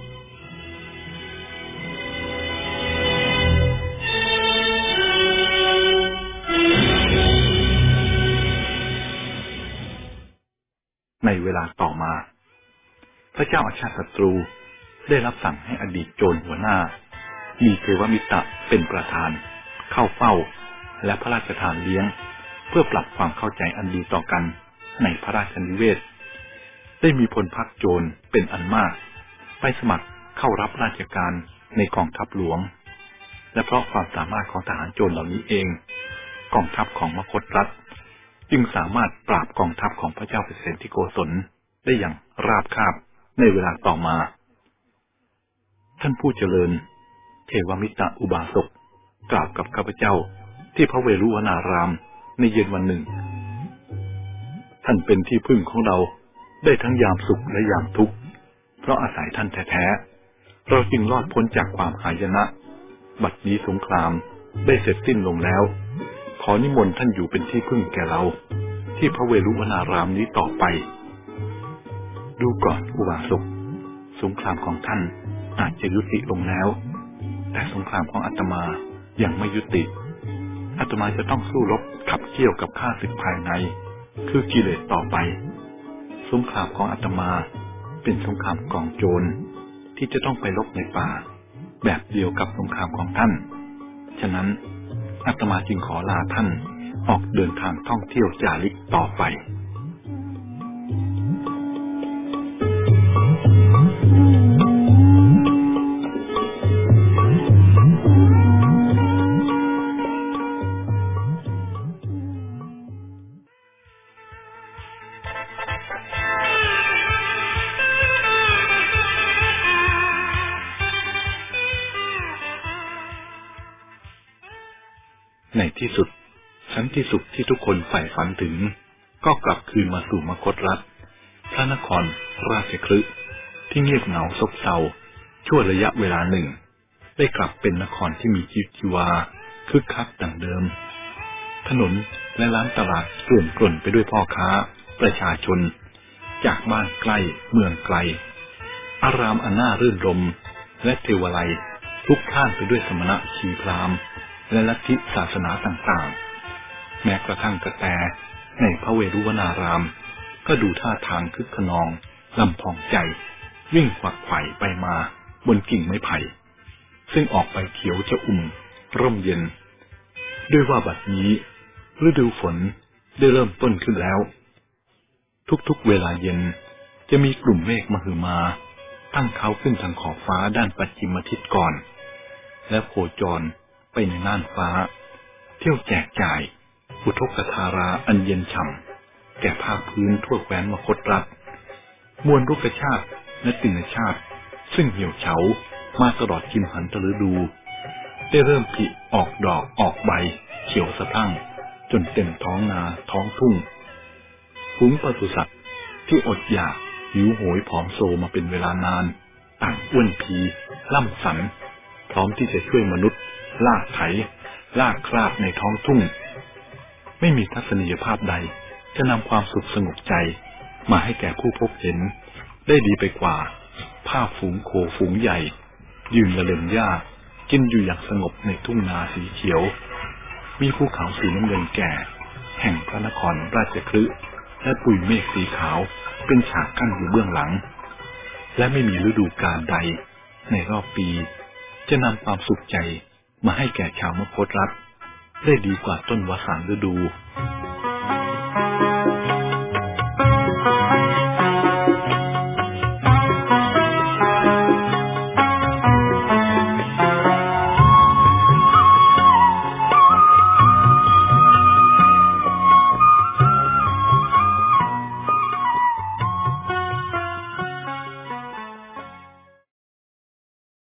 ในเวลาต่อมาพระเจ้าอาชาติศัตรูได้รับสั่งให้อดีตโจรหัวหน้ามีเทวมิตรเป็นประธานเข้าเฝ้าและพระราชทานเลี้ยงเพื่อปรับความเข้าใจอันดีต่อกันในพระราชนิเวศได้มีพลพรรคโจรเป็นอันมากไปสมัครเข้ารับราชการในกองทัพหลวงและเพราะความสามารถของทหารโจรเหล่านี้เองกองทัพของมคธรัฐจึงสามารถปราบกองทัพของพระเจ้าเปรตที่โกศลได้อย่างราบคาบในเวลาต่อมาท่านผู้เจริญเทวมิตรอุบาสกกล่าวกับข้าพเจ้าที่พระเวรุวนารามในเย็นวันหนึ่งท่านเป็นที่พึ่งของเราได้ทั้งยามสุขและยามทุกข์เพราะอาศัยท่านแท้ๆเราจึงรอดพ้นจากความหายนะบัดนี้สงครามได้เสร็จสิ้นลงแล้วขอนิมนต์ท่านอยู่เป็นที่พึ่งแก่เราที่พระเวรุวนารามนี้ต่อไปดูก่อนอุบาสกสงครามของท่านอาจจะยุติลงแล้วแต่สงครามของอาตมายังไม่ยุติอาตมาจะต้องสู้รบขับเคี่ยวกับข้าศึกภายในคือกิเลสต่อไปสงครามของอาตมาเป็นสงครามกองโจรที่จะต้องไปรบในป่าแบบเดียวกับสงครามของท่านฉะนั้นอาตมาจึงขอลาท่านออกเดินทางท่องเที่ยวจาริกต่อไปในที่สุดสันติสุขที่ทุกคนใฝ่ฝันถึงก็กลับคืนมาสู่มคธรัฐพระนครราชคฤห์ที่เงียบเหงาซบเซาชั่วระยะเวลาหนึ่งได้กลับเป็นนครที่มีชีวิตชีวาคึกคักดังเดิมถนนและร้านตลาดเกลื่อนกล่นไปด้วยพ่อค้าประชาชนจากบ้านใกล้เมืองไกลอารามอันน่ารื่นรมและเทวาลัยพลุกพล่านไปด้วยสมณะชีพราหมณ์และลัทธิศาสนาต่างๆแม้กระทั่งกระแตในพระเวรุวนารามก็ดูท่าทางคึกขนองลำพองใจวิ่งขวักไขว่ไปมาบนกิ่งไม้ไผ่ซึ่งออกไปเขียวจะอุ่มร่มเย็นด้วยว่าบัดนี้ฤดูฝนได้เริ่มต้นขึ้นแล้วทุกๆเวลาเย็นจะมีกลุ่มเมฆมหึมาตั้งเขาขึ้นทางขอบฟ้าด้านปัจฉิมทิศก่อนและโคจรไปในน่านฟ้าเที่ยวแจกจ่ายอุทกธาราอันเย็นฉ่ำแก่ภาคพื้นทั่วแคว้นมคธรัฐมวลรุกชาติและตินชาติซึ่งเหี่ยวเฉามาตลอดกิมหันตฤดูได้เริ่มผลิออกดอกออกใบเขียวสะพรั่งจนเต็มท้องนาท้องทุ่งฝูงปศุสัตว์ที่อดอยากหิวโหยผอมโซมาเป็นเวลานานต่างอ้วนพีล่ำสันพร้อมที่จะช่วยมนุษย์ลากไถลากคราบในท้องทุ่งไม่มีทัศนียภาพใดจะนำความสุขสงบใจมาให้แก่ผู้พบเห็นได้ดีไปกว่าภาพฝูงโคฝูงใหญ่ยืนละเล่นหญ้ากินอยู่อย่างสงบในทุ่งนาสีเขียวมีภูเขาสีน้ำเงินแก่แห่งพระนครราชคฤห์และปุยเมฆสีขาวเป็นฉากกั้นอยู่เบื้องหลังและไม่มีฤดูกาลใดในรอบปีจะนำความสุขใจมาให้แก่ชาวมคธรัฐได้ดีกว่าต้นวสันต์ฤดู